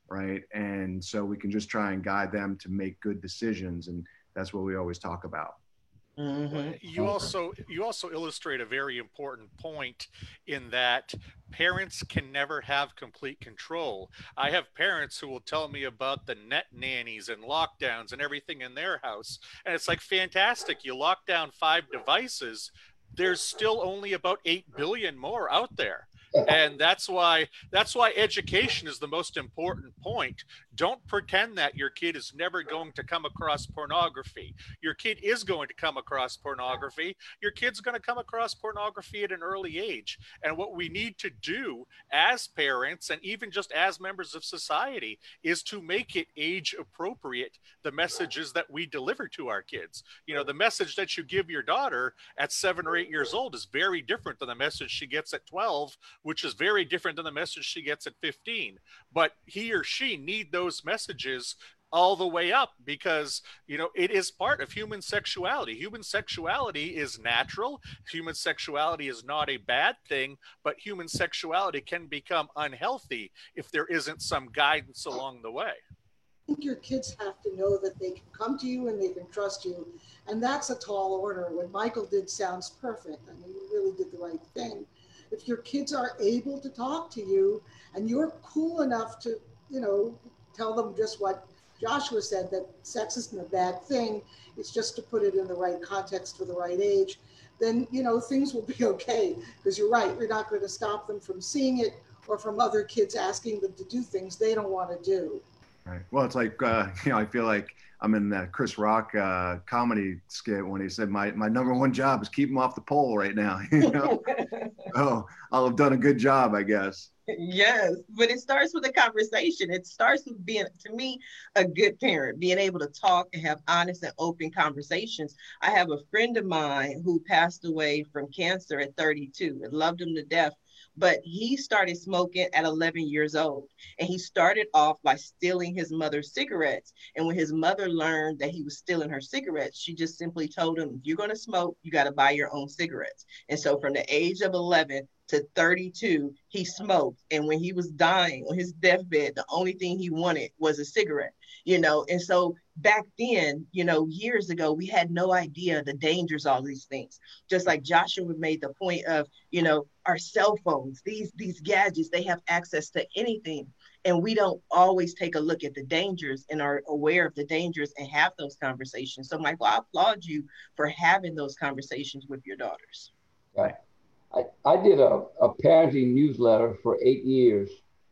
right? And so we can just try and guide them to make good decisions. And that's what we always talk about. Mm-hmm. You also you also illustrate a very important point in that parents can never have complete control. I have parents who will tell me about the net nannies and lockdowns and everything in their house, and it's like fantastic. You lock down five devices, there's still only about eight billion more out there. And that's why that's why education is the most important point. Don't pretend that your kid is never going to come across pornography. Your kid is going to come across pornography. Your kid's going to come across pornography at an early age. And what we need to do as parents and even just as members of society is to make it age appropriate, the messages that we deliver to our kids. You know, the message that you give your daughter at seven or eight years old is very different than the message she gets at twelve, which is very different than the message she gets at fifteen. But he or she need those messages all the way up because, you know, it is part of human sexuality. Human sexuality is natural. Human sexuality is not a bad thing, but human sexuality can become unhealthy if there isn't some guidance along the way. I think your kids have to know that they can come to you and they can trust you. And that's a tall order. What Michael did sounds perfect. I mean, he really did the right thing. If your kids are able to talk to you and you're cool enough to, you know, tell them just what Joshua said, that sex isn't a bad thing, it's just to put it in the right context for the right age, then, you know, things will be okay. Because you're right, you're not going to stop them from seeing it or from other kids asking them to do things they don't want to do. Right. Well, it's like, uh, you know, I feel like I'm in that Chris Rock uh, comedy skit when he said, my, my number one job is keep him off the pole right now. You know? Oh, I'll have done a good job, I guess. Yes, but it starts with a conversation. It starts with being, to me, a good parent, being able to talk and have honest and open conversations. I have a friend of mine who passed away from cancer at thirty-two. I loved him to death. But he started smoking at eleven years old. And he started off by stealing his mother's cigarettes. And when his mother learned that he was stealing her cigarettes, she just simply told him, if you're going to smoke, you got to buy your own cigarettes. And so from the age of eleven to thirty-two, he smoked. And when he was dying on his deathbed, the only thing he wanted was a cigarette, you know. And so back then, you know, years ago, we had no idea the dangers of all these things. Just like Joshua made the point of, you know, our cell phones, these, these gadgets, they have access to anything. And we don't always take a look at the dangers and are aware of the dangers and have those conversations. So, Michael, I applaud you for having those conversations with your daughters. Right. I, I did a, a parenting newsletter for eight years,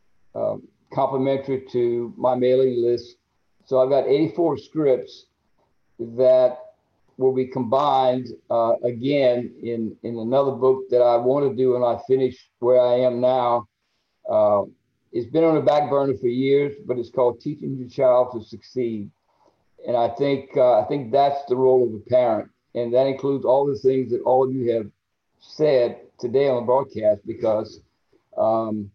um, complimentary to my mailing list. So I've got eighty-four scripts that will be combined uh, again in, in another book that I want to do when I finish where I am now. Uh, it's been on the back burner for years, but it's called Teaching Your Child to Succeed. And I think uh, I think that's the role of a parent. And that includes all the things that all of you have said today on the broadcast, because um,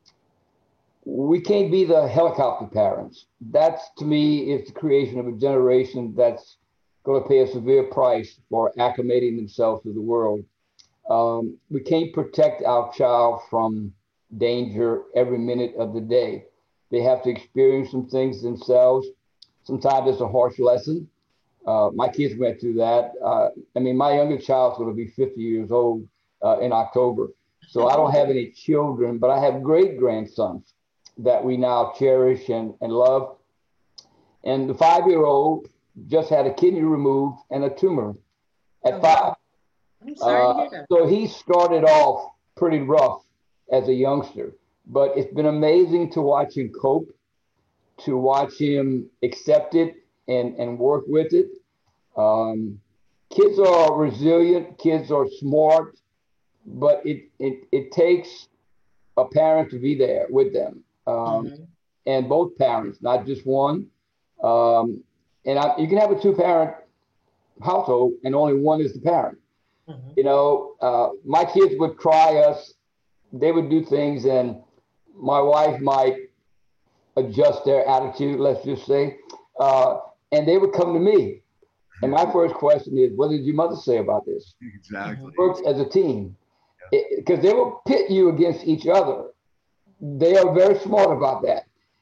we can't be the helicopter parents. That's, to me, is the creation of a generation that's going to pay a severe price for acclimating themselves to the world. Um, we can't protect our child from danger every minute of the day. They have to experience some things themselves. Sometimes it's a harsh lesson. Uh, my kids went through that. Uh, I mean, my youngest child's going to be fifty years old uh, in October. So I don't have any children, but I have great grandsons that we now cherish and, and love. And the five-year-old just had a kidney removed and a tumor at five. I'm sorry uh, to hear that. So he started off pretty rough as a youngster, but it's been amazing to watch him cope, to watch him accept it and, and work with it. Um, kids are resilient, kids are smart, but it, it, it takes a parent to be there with them. Um, mm-hmm. And both parents, not just one. Um, and I, you can have a two-parent household and only one is the parent. Mm-hmm. You know, uh, my kids would try us. They would do things and my wife might adjust their attitude, let's just say, uh, and they would come to me. And my first question is, what did your mother say about this? Exactly. It works as a team. Because yeah. they will pit you against each other. They are very smart about that.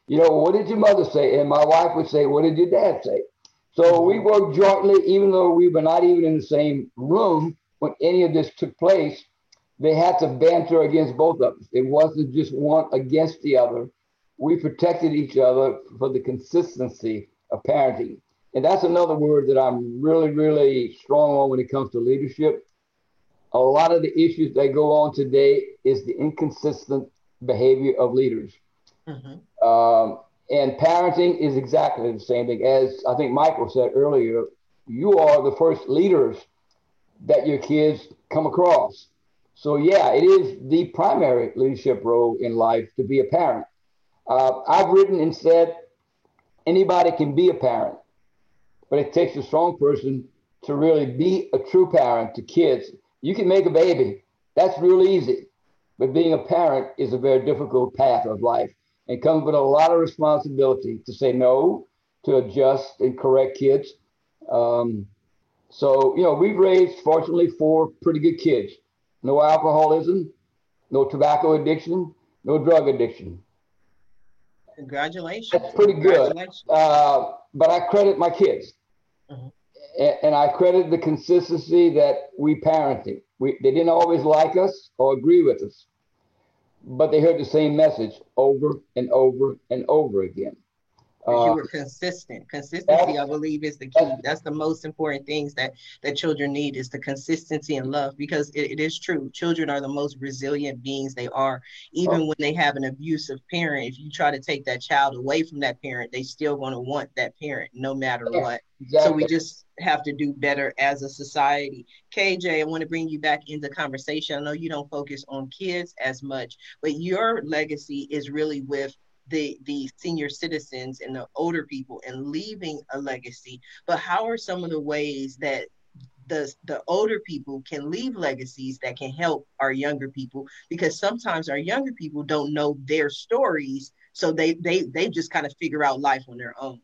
You know, what did your mother say? And my wife would say, what did your dad say? So we worked jointly, even though we were not even in the same room when any of this took place. They had to banter against both of us. It wasn't just one against the other. We protected each other for the consistency of parenting. And that's another word that I'm really, really strong on when it comes to leadership. A lot of the issues that go on today is the inconsistent behavior of leaders. Mm-hmm. Um, and parenting is exactly the same thing. As I think Michael said earlier, you are the first leaders that your kids come across. So yeah, it is the primary leadership role in life to be a parent. Uh, I've written and said anybody can be a parent, but it takes a strong person to really be a true parent to kids. You can make a baby. That's real easy. But being a parent is a very difficult path of life and comes with a lot of responsibility to say no, to adjust and correct kids. Um, so, you know, we've raised, fortunately, four pretty good kids. No alcoholism, no tobacco addiction, no drug addiction. Congratulations. That's pretty good. Uh, but I credit my kids. Mm-hmm. and, and I credit the consistency that we parenting. We, they didn't always like us or agree with us, but they heard the same message over and over and over again. Uh, you were consistent. Consistency, I believe, is the key. That's the most important things that, that children need is the consistency and love, because it, it is true. Children are the most resilient beings they are. Even oh. when they have an abusive parent, if you try to take that child away from that parent, they still going to want that parent no matter yeah, what. Exactly. So we just have to do better as a society. K J, I want to bring you back into conversation. I know you don't focus on kids as much, but your legacy is really with the the senior citizens and the older people and leaving a legacy. But how are some of the ways that the the older people can leave legacies that can help our younger people? Because sometimes our younger people don't know their stories, so they they they just kind of figure out life on their own.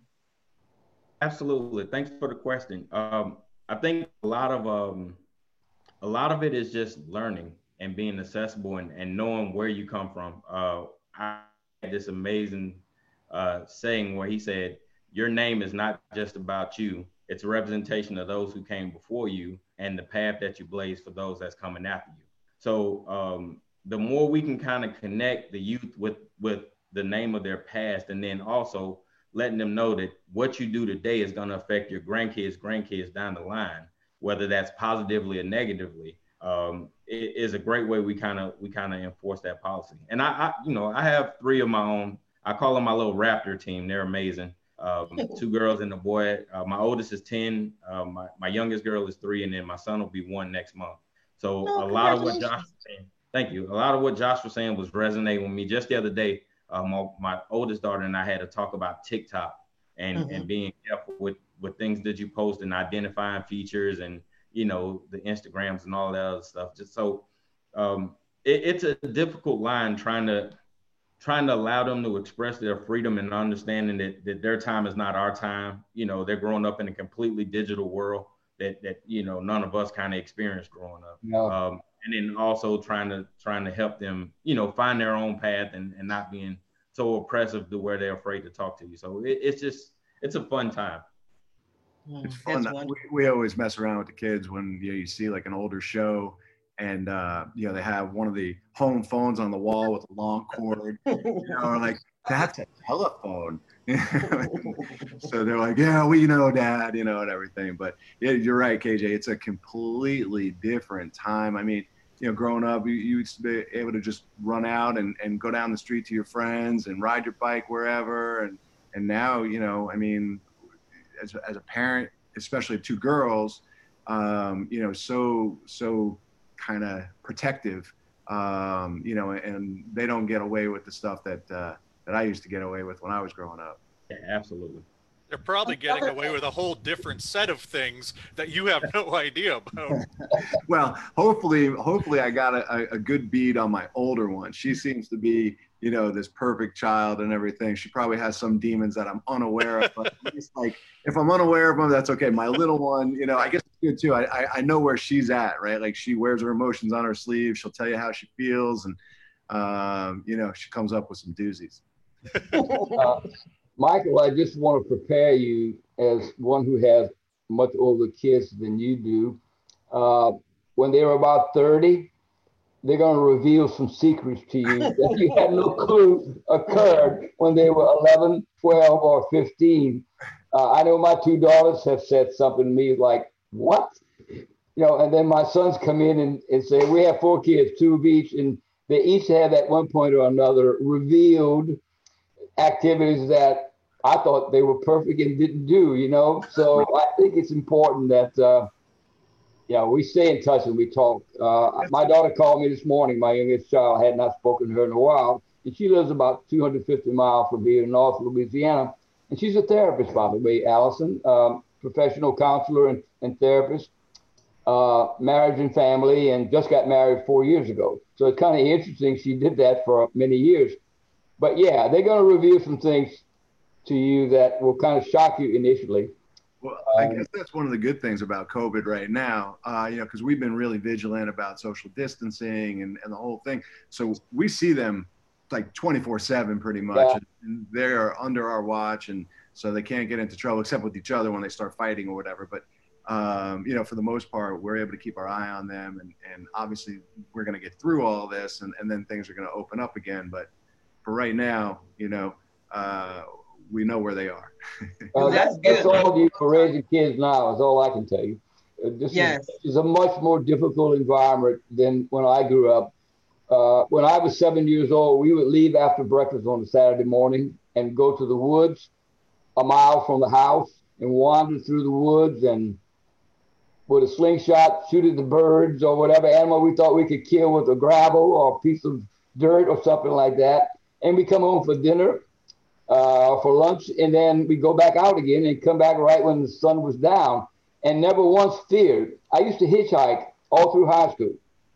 Absolutely. Thanks for the question. Um, I think a lot of um, a lot of it is just learning and being accessible and, and knowing where you come from. Uh, I this amazing uh, saying where he said, your name is not just about you. It's a representation of those who came before you and the path that you blaze for those that's coming after you. So um, the more we can kind of connect the youth with, with the name of their past, and then also letting them know that what you do today is going to affect your grandkids, grandkids down the line, whether that's positively or negatively. Um, it is a great way we kind of we kind of enforce that policy. And I, I, you know, I have three of my own. I call them my little Raptor team. They're amazing. Um, two girls and a boy. Uh, my oldest is ten. Uh, my my youngest girl is three, and then my son will be one next month. So oh, a lot of what Josh was saying. Thank you. A lot of what Josh was saying was resonating with me. Just the other day, uh, my, my oldest daughter and I had to talk about TikTok and mm-hmm. and being careful with with things that you post and identifying features and, you know, the Instagrams and all that other stuff. Just so um, it, it's a difficult line trying to trying to allow them to express their freedom and understanding that, that their time is not our time. You know, they're growing up in a completely digital world that, that you know, none of us kind of experienced growing up. No. Um, and then also trying to trying to help them, you know, find their own path and, and not being so oppressive to where they're afraid to talk to you. So it, it's just, it's a fun time. It's fun. We, we always mess around with the kids when you know, you see like an older show and, uh, you know, they have one of the home phones on the wall with a long cord, you know, or like, that's a telephone. So they're like, yeah, we know, Dad, you know, and everything. But yeah, you're right, K J. It's a completely different time. I mean, you know, growing up, you, you used to be able to just run out and, and go down the street to your friends and ride your bike wherever. And, and now, you know, I mean, as, as a parent, especially of two girls, um, you know, so, so kind of protective, um, you know, and they don't get away with the stuff that, uh, that I used to get away with when I was growing up. Yeah, absolutely. They're probably getting away with a whole different set of things that you have no idea about. Well, hopefully, hopefully I got a, a good bead on my older one. She seems to be, you know, this perfect child and everything. She probably has some demons that I'm unaware of, but it's like, if I'm unaware of them, that's okay. My little one, you know, I guess it's good too. I, I, I know where she's at, right? Like she wears her emotions on her sleeve. She'll tell you how she feels. And, um, you know, she comes up with some doozies. uh, Michael, I just want to prepare you as one who has much older kids than you do. Uh, when they were about thirty, they're going to reveal some secrets to you that you had no clue occurred when they were eleven, twelve, or fifteen. Uh, I know my two daughters have said something to me like, what? You know, and then my sons come in and, and say, we have four kids, two of each, and they each have at one point or another revealed activities that I thought they were perfect and didn't do, you know? So I think it's important that, uh, yeah, we stay in touch and we talk. Uh, my daughter called me this morning. My youngest child had not spoken to her in a while, and she lives about two hundred fifty miles from here in North Louisiana. And she's a therapist, by the way, Allison, um, professional counselor and, and therapist, uh, marriage and family, and just got married four years ago. So it's kind of interesting. She did that for many years. But yeah, they're going to reveal some things to you that will kind of shock you initially. Well, I guess that's one of the good things about COVID right now, uh, you know, because we've been really vigilant about social distancing and, and the whole thing. So we see them like twenty-four seven pretty much. Yeah. And they're under our watch. And so they can't get into trouble except with each other when they start fighting or whatever. But, um, you know, for the most part, we're able to keep our eye on them. And, and obviously we're going to get through all this and, and then things are going to open up again. But for right now, you know, uh, we know where they are. Uh, That's that's good. all you for raising kids now is all I can tell you. Uh, This Yes. is, this is a much more difficult environment than when I grew up. Uh, when I was seven years old, we would leave after breakfast on a Saturday morning and go to the woods a mile from the house and wander through the woods and with a slingshot shoot at the birds or whatever animal we thought we could kill with a gravel or a piece of dirt or something like that. And we come home for dinner, uh, for lunch, and then we go back out again and come back right when the sun was down and never once feared. I used to hitchhike all through high school,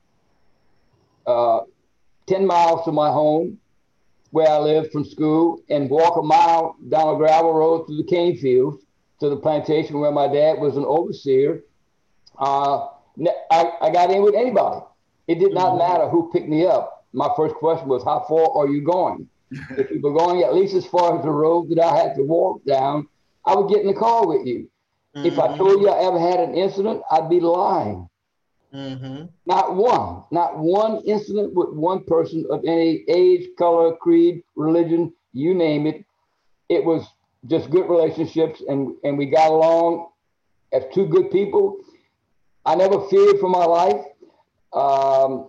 uh, ten miles to my home where I lived from school and walk a mile down a gravel road through the cane fields to the plantation where my dad was an overseer. Uh, I, I got in with anybody. It did not matter who picked me up. My first question was, how far are you going? If you were going at least as far as the road that I had to walk down, I would get in the car with you. Mm-hmm. If I told you I ever had an incident, I'd be lying. Mm-hmm. Not one, not one incident with one person of any age, color, creed, religion, you name it. It was just good relationships, and, and we got along as two good people. I never feared for my life. Um,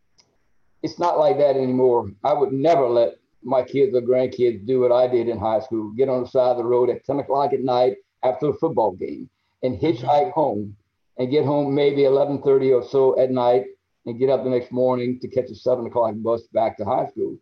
it's not like that anymore. I would never let my kids or grandkids do what I did in high school, get on the side of the road at ten o'clock at night after a football game and hitchhike home and get home maybe eleven thirty or so at night and get up the next morning to catch a seven o'clock bus back to high school.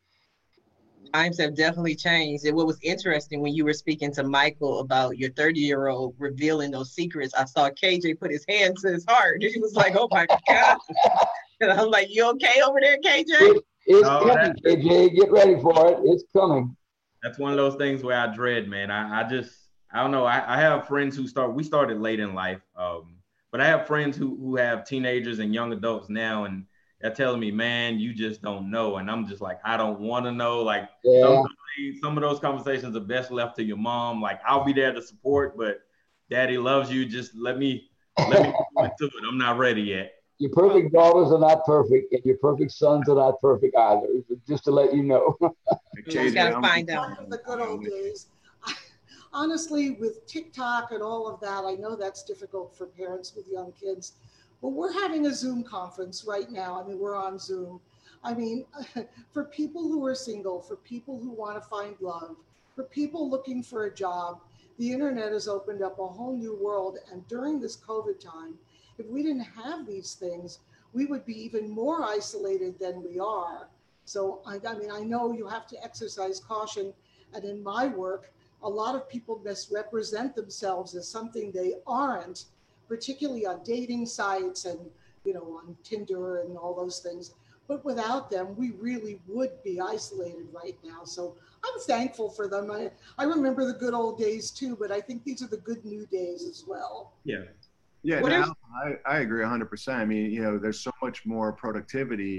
Times have definitely changed. And what was interesting when you were speaking to Michael about your thirty-year-old revealing those secrets, I saw K J put his hand to his heart. He was like, oh my God. And I'm like, you okay over there, K J? It, it's No, coming, that- K J. Get ready for it. It's coming. That's one of those things where I dread, man. I, I just, I don't know. I, I have friends who start, we started late in life. Um, but I have friends who, who have teenagers and young adults now, and they're telling me, man, you just don't know. And I'm just like, I don't want to know. Like, Yeah. some, some of those conversations are best left to your mom. Like, I'll be there to support, but daddy loves you. Just let me, let me go into it. I'm not ready yet. Your perfect daughters are not perfect, and your perfect sons are not perfect either. Just to let you know. Just gotta find out. Back in the good old days. Honestly, with TikTok and all of that, I know that's difficult for parents with young kids. But we're having a Zoom conference right now. I mean, we're on Zoom. I mean, for people who are single, for people who want to find love, for people looking for a job, the internet has opened up a whole new world. And during this COVID time, if we didn't have these things, we would be even more isolated than we are. So, I, I mean, I know you have to exercise caution. And in my work, a lot of people misrepresent themselves as something they aren't, particularly on dating sites and, you know, on Tinder and all those things. But without them, we really would be isolated right now. So I'm thankful for them. I, I remember the good old days too, but I think these are the good new days as well. Yeah. Yeah, What no, is- I, I agree one hundred percent. I mean, you know, there's so much more productivity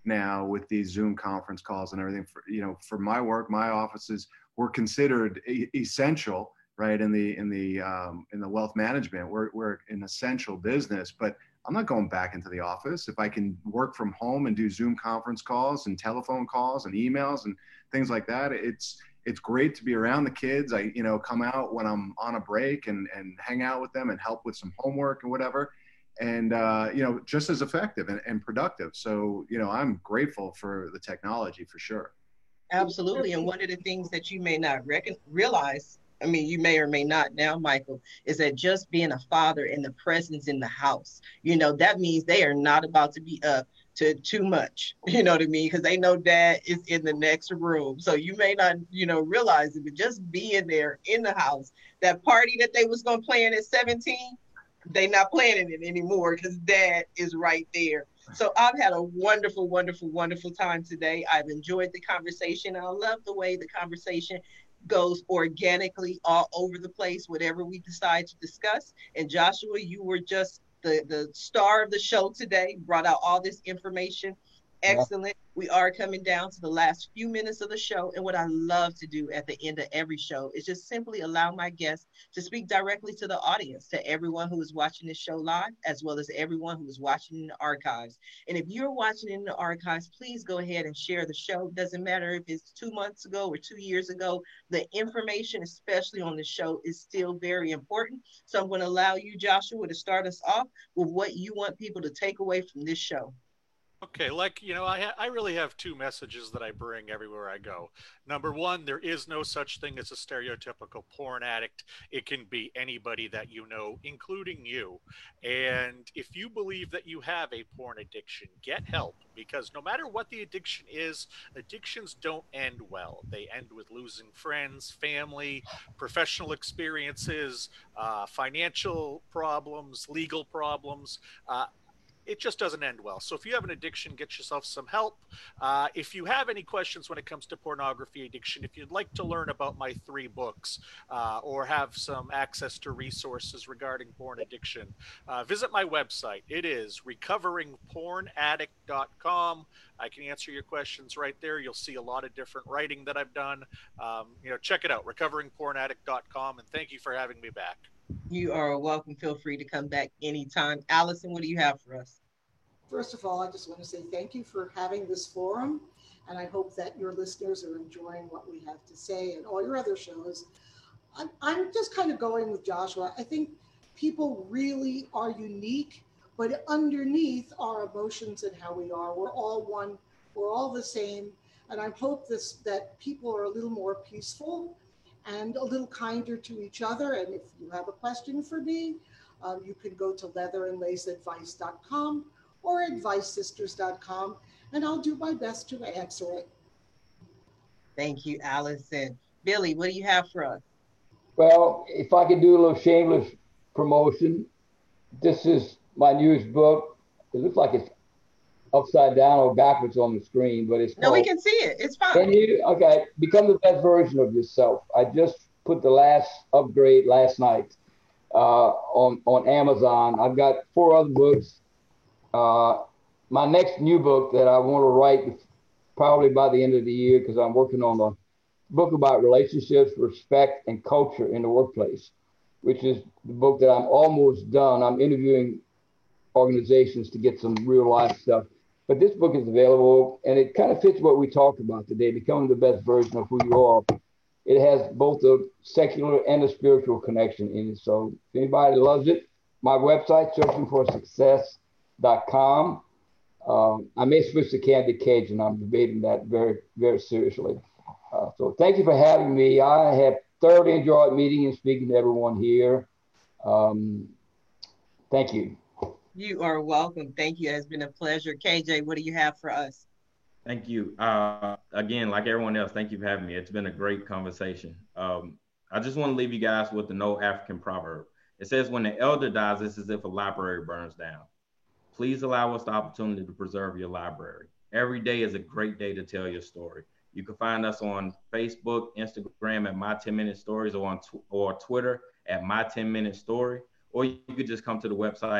now with these Zoom conference calls and everything. For, you know, for my work, my offices were considered e- essential, right? In the in the um, in the wealth management, we're we're an essential business, but I'm not going back into the office. If I can work from home and do Zoom conference calls and telephone calls and emails and things like that, it's it's great to be around the kids. I, you know, come out when I'm on a break and, and hang out with them and help with some homework and whatever. And, uh, you know, just as effective and, and productive. So, you know, I'm grateful for the technology for sure. Absolutely. And one of the things that you may not reckon, realize, I mean, you may or may not now, Michael, is that just being a father and the presence in the house, you know, that means they are not about to be up to too much, you know what I mean? Because they know dad is in the next room. So you may not, you know, realize it, but just being there in the house, that party that they was going to plan at seventeen, they not planning it anymore because dad is right there. So I've had a wonderful, wonderful, wonderful time today. I've enjoyed the conversation. And I love the way the conversation goes organically all over the place, whatever we decide to discuss. And Joshua, you were just the, the star of the show today, brought out all this information. Excellent. Yeah. We are coming down to the last few minutes of the show. And what I love to do at the end of every show is just simply allow my guests to speak directly to the audience, to everyone who is watching this show live, as well as everyone who is watching in the archives. And if you're watching in the archives, please go ahead and share the show. Doesn't matter if it's two months ago or two years ago, the information, especially on the show, is still very important. So I'm going to allow you, Joshua, to start us off with what you want people to take away from this show. Okay, like, you know, I, ha- I really have two messages that I bring everywhere I go. Number one, there is no such thing as a stereotypical porn addict. It can be anybody that you know, including you. And if you believe that you have a porn addiction, get help, because no matter what the addiction is, addictions don't end well. They end with losing friends, family, professional experiences, uh, financial problems, legal problems. Uh, It just doesn't end well. So if you have an addiction, get yourself some help. Uh, if you have any questions when it comes to pornography addiction, if you'd like to learn about my three books uh, or have some access to resources regarding porn addiction, uh, visit my website. It is recovering porn addict dot com. I can answer your questions right there. You'll see a lot of different writing that I've done. Um, you know, check it out, recovering porn addict dot com. And thank you for having me back. You are welcome. Feel free to come back anytime. Allison, what do you have for us? First of all, I just want to say thank you for having this forum, and I hope that your listeners are enjoying what we have to say and all your other shows. I'm, I'm just kind of going with Joshua. I think people really are unique, but underneath our emotions and how we are, we're all one, we're all the same, and I hope this that people are a little more peaceful and a little kinder to each other. And if you have a question for me, um, you can go to leather and lace advice dot com or advice sisters dot com, and I'll do my best to answer it. Thank you, Allison. Billy, what do you have for us? Well, if I could do a little shameless promotion, this is my newest book. It looks like it's upside down or backwards on the screen, but it's no, called, we can see it. It's fine. Can you? Okay. Become the best version of yourself. I just put the last upgrade last night uh, on, on Amazon. I've got four other books. Uh, my next new book that I want to write probably by the end of the year, because I'm working on a book about relationships, respect, and culture in the workplace, which is the book that I'm almost done. I'm interviewing organizations to get some real life stuff. But this book is available, and it kind of fits what we talked about today, becoming the best version of who you are. It has both a secular and a spiritual connection in it. So if anybody loves it, my website, searching for success dot com. Um, I may switch to Candy Cajun. I'm debating that very, very seriously. Uh, so thank you for having me. I have thoroughly enjoyed meeting and speaking to everyone here. Um, thank you. You are welcome. Thank you. It has been a pleasure. K J, what do you have for us? Thank you. Uh, again, like everyone else, thank you for having me. It's been a great conversation. Um, I just want to leave you guys with the No African proverb. It says, when the elder dies, it's as if a library burns down. Please allow us the opportunity to preserve your library. Every day is a great day to tell your story. You can find us on Facebook, Instagram at My ten Minute Stories, or on tw- or Twitter at My ten Minute Story, or you could just come to the website,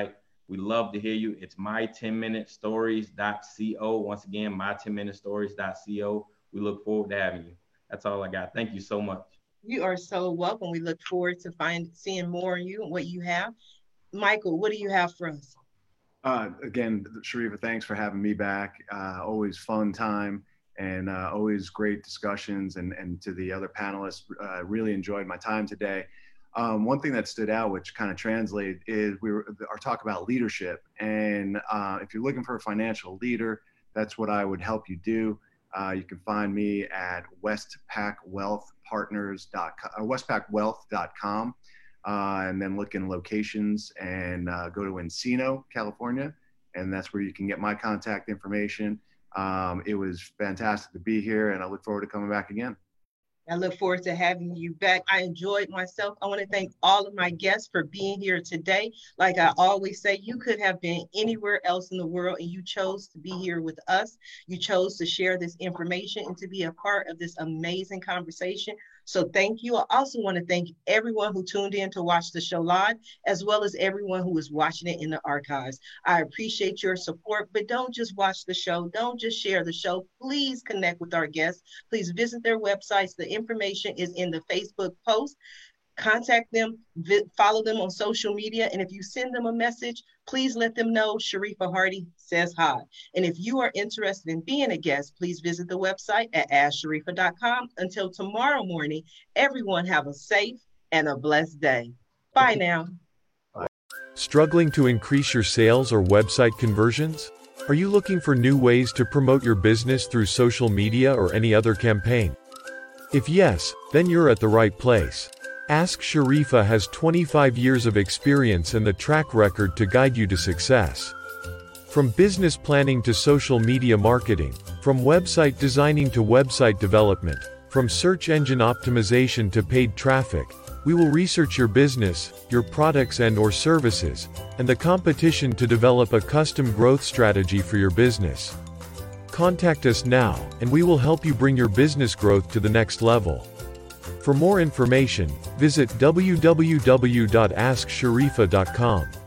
We love to hear you. It's my ten minute stories dot co. Once again, my ten minute stories dot co. We look forward to having you. That's all I got. Thank you so much. You are so welcome. We look forward to find seeing more of you and what you have. Michael, what do you have for us? Uh, again, Sharifa, thanks for having me back. Uh, always fun time and uh, always great discussions. And, and to the other panelists, uh, really enjoyed my time today. Um, one thing that stood out, which kind of translated, is we were our talk about leadership. And uh, if you're looking for a financial leader, that's what I would help you do. Uh, you can find me at westpac wealth partners dot com, or westpac wealth dot com, uh, and then look in locations and uh, go to Encino, California, and that's where you can get my contact information. Um, it was fantastic to be here, and I look forward to coming back again. I look forward to having you back. I enjoyed myself. I want to thank all of my guests for being here today. Like I always say, you could have been anywhere else in the world and you chose to be here with us. You chose to share this information and to be a part of this amazing conversation. So thank you. I also want to thank everyone who tuned in to watch the show live, as well as everyone who is watching it in the archives. I appreciate your support, but don't just watch the show. Don't just share the show. Please connect with our guests. Please visit their websites. The information is in the Facebook post. Contact them, follow them on social media, and if you send them a message, please let them know Sharifa Hardy says hi. And if you are interested in being a guest, please visit the website at ask sharifa dot com. Until tomorrow morning, everyone have a safe and a blessed day. Bye now. Struggling to increase your sales or website conversions? Are you looking for new ways to promote your business through social media or any other campaign? If yes, then you're at the right place. Ask Sharifa has twenty-five years of experience and the track record to guide you to success. From business planning to social media marketing, from website designing to website development, from search engine optimization to paid traffic, we will research your business, your products and or services, and the competition to develop a custom growth strategy for your business. Contact us now, and we will help you bring your business growth to the next level. For more information, visit w w w dot ask sharifa dot com.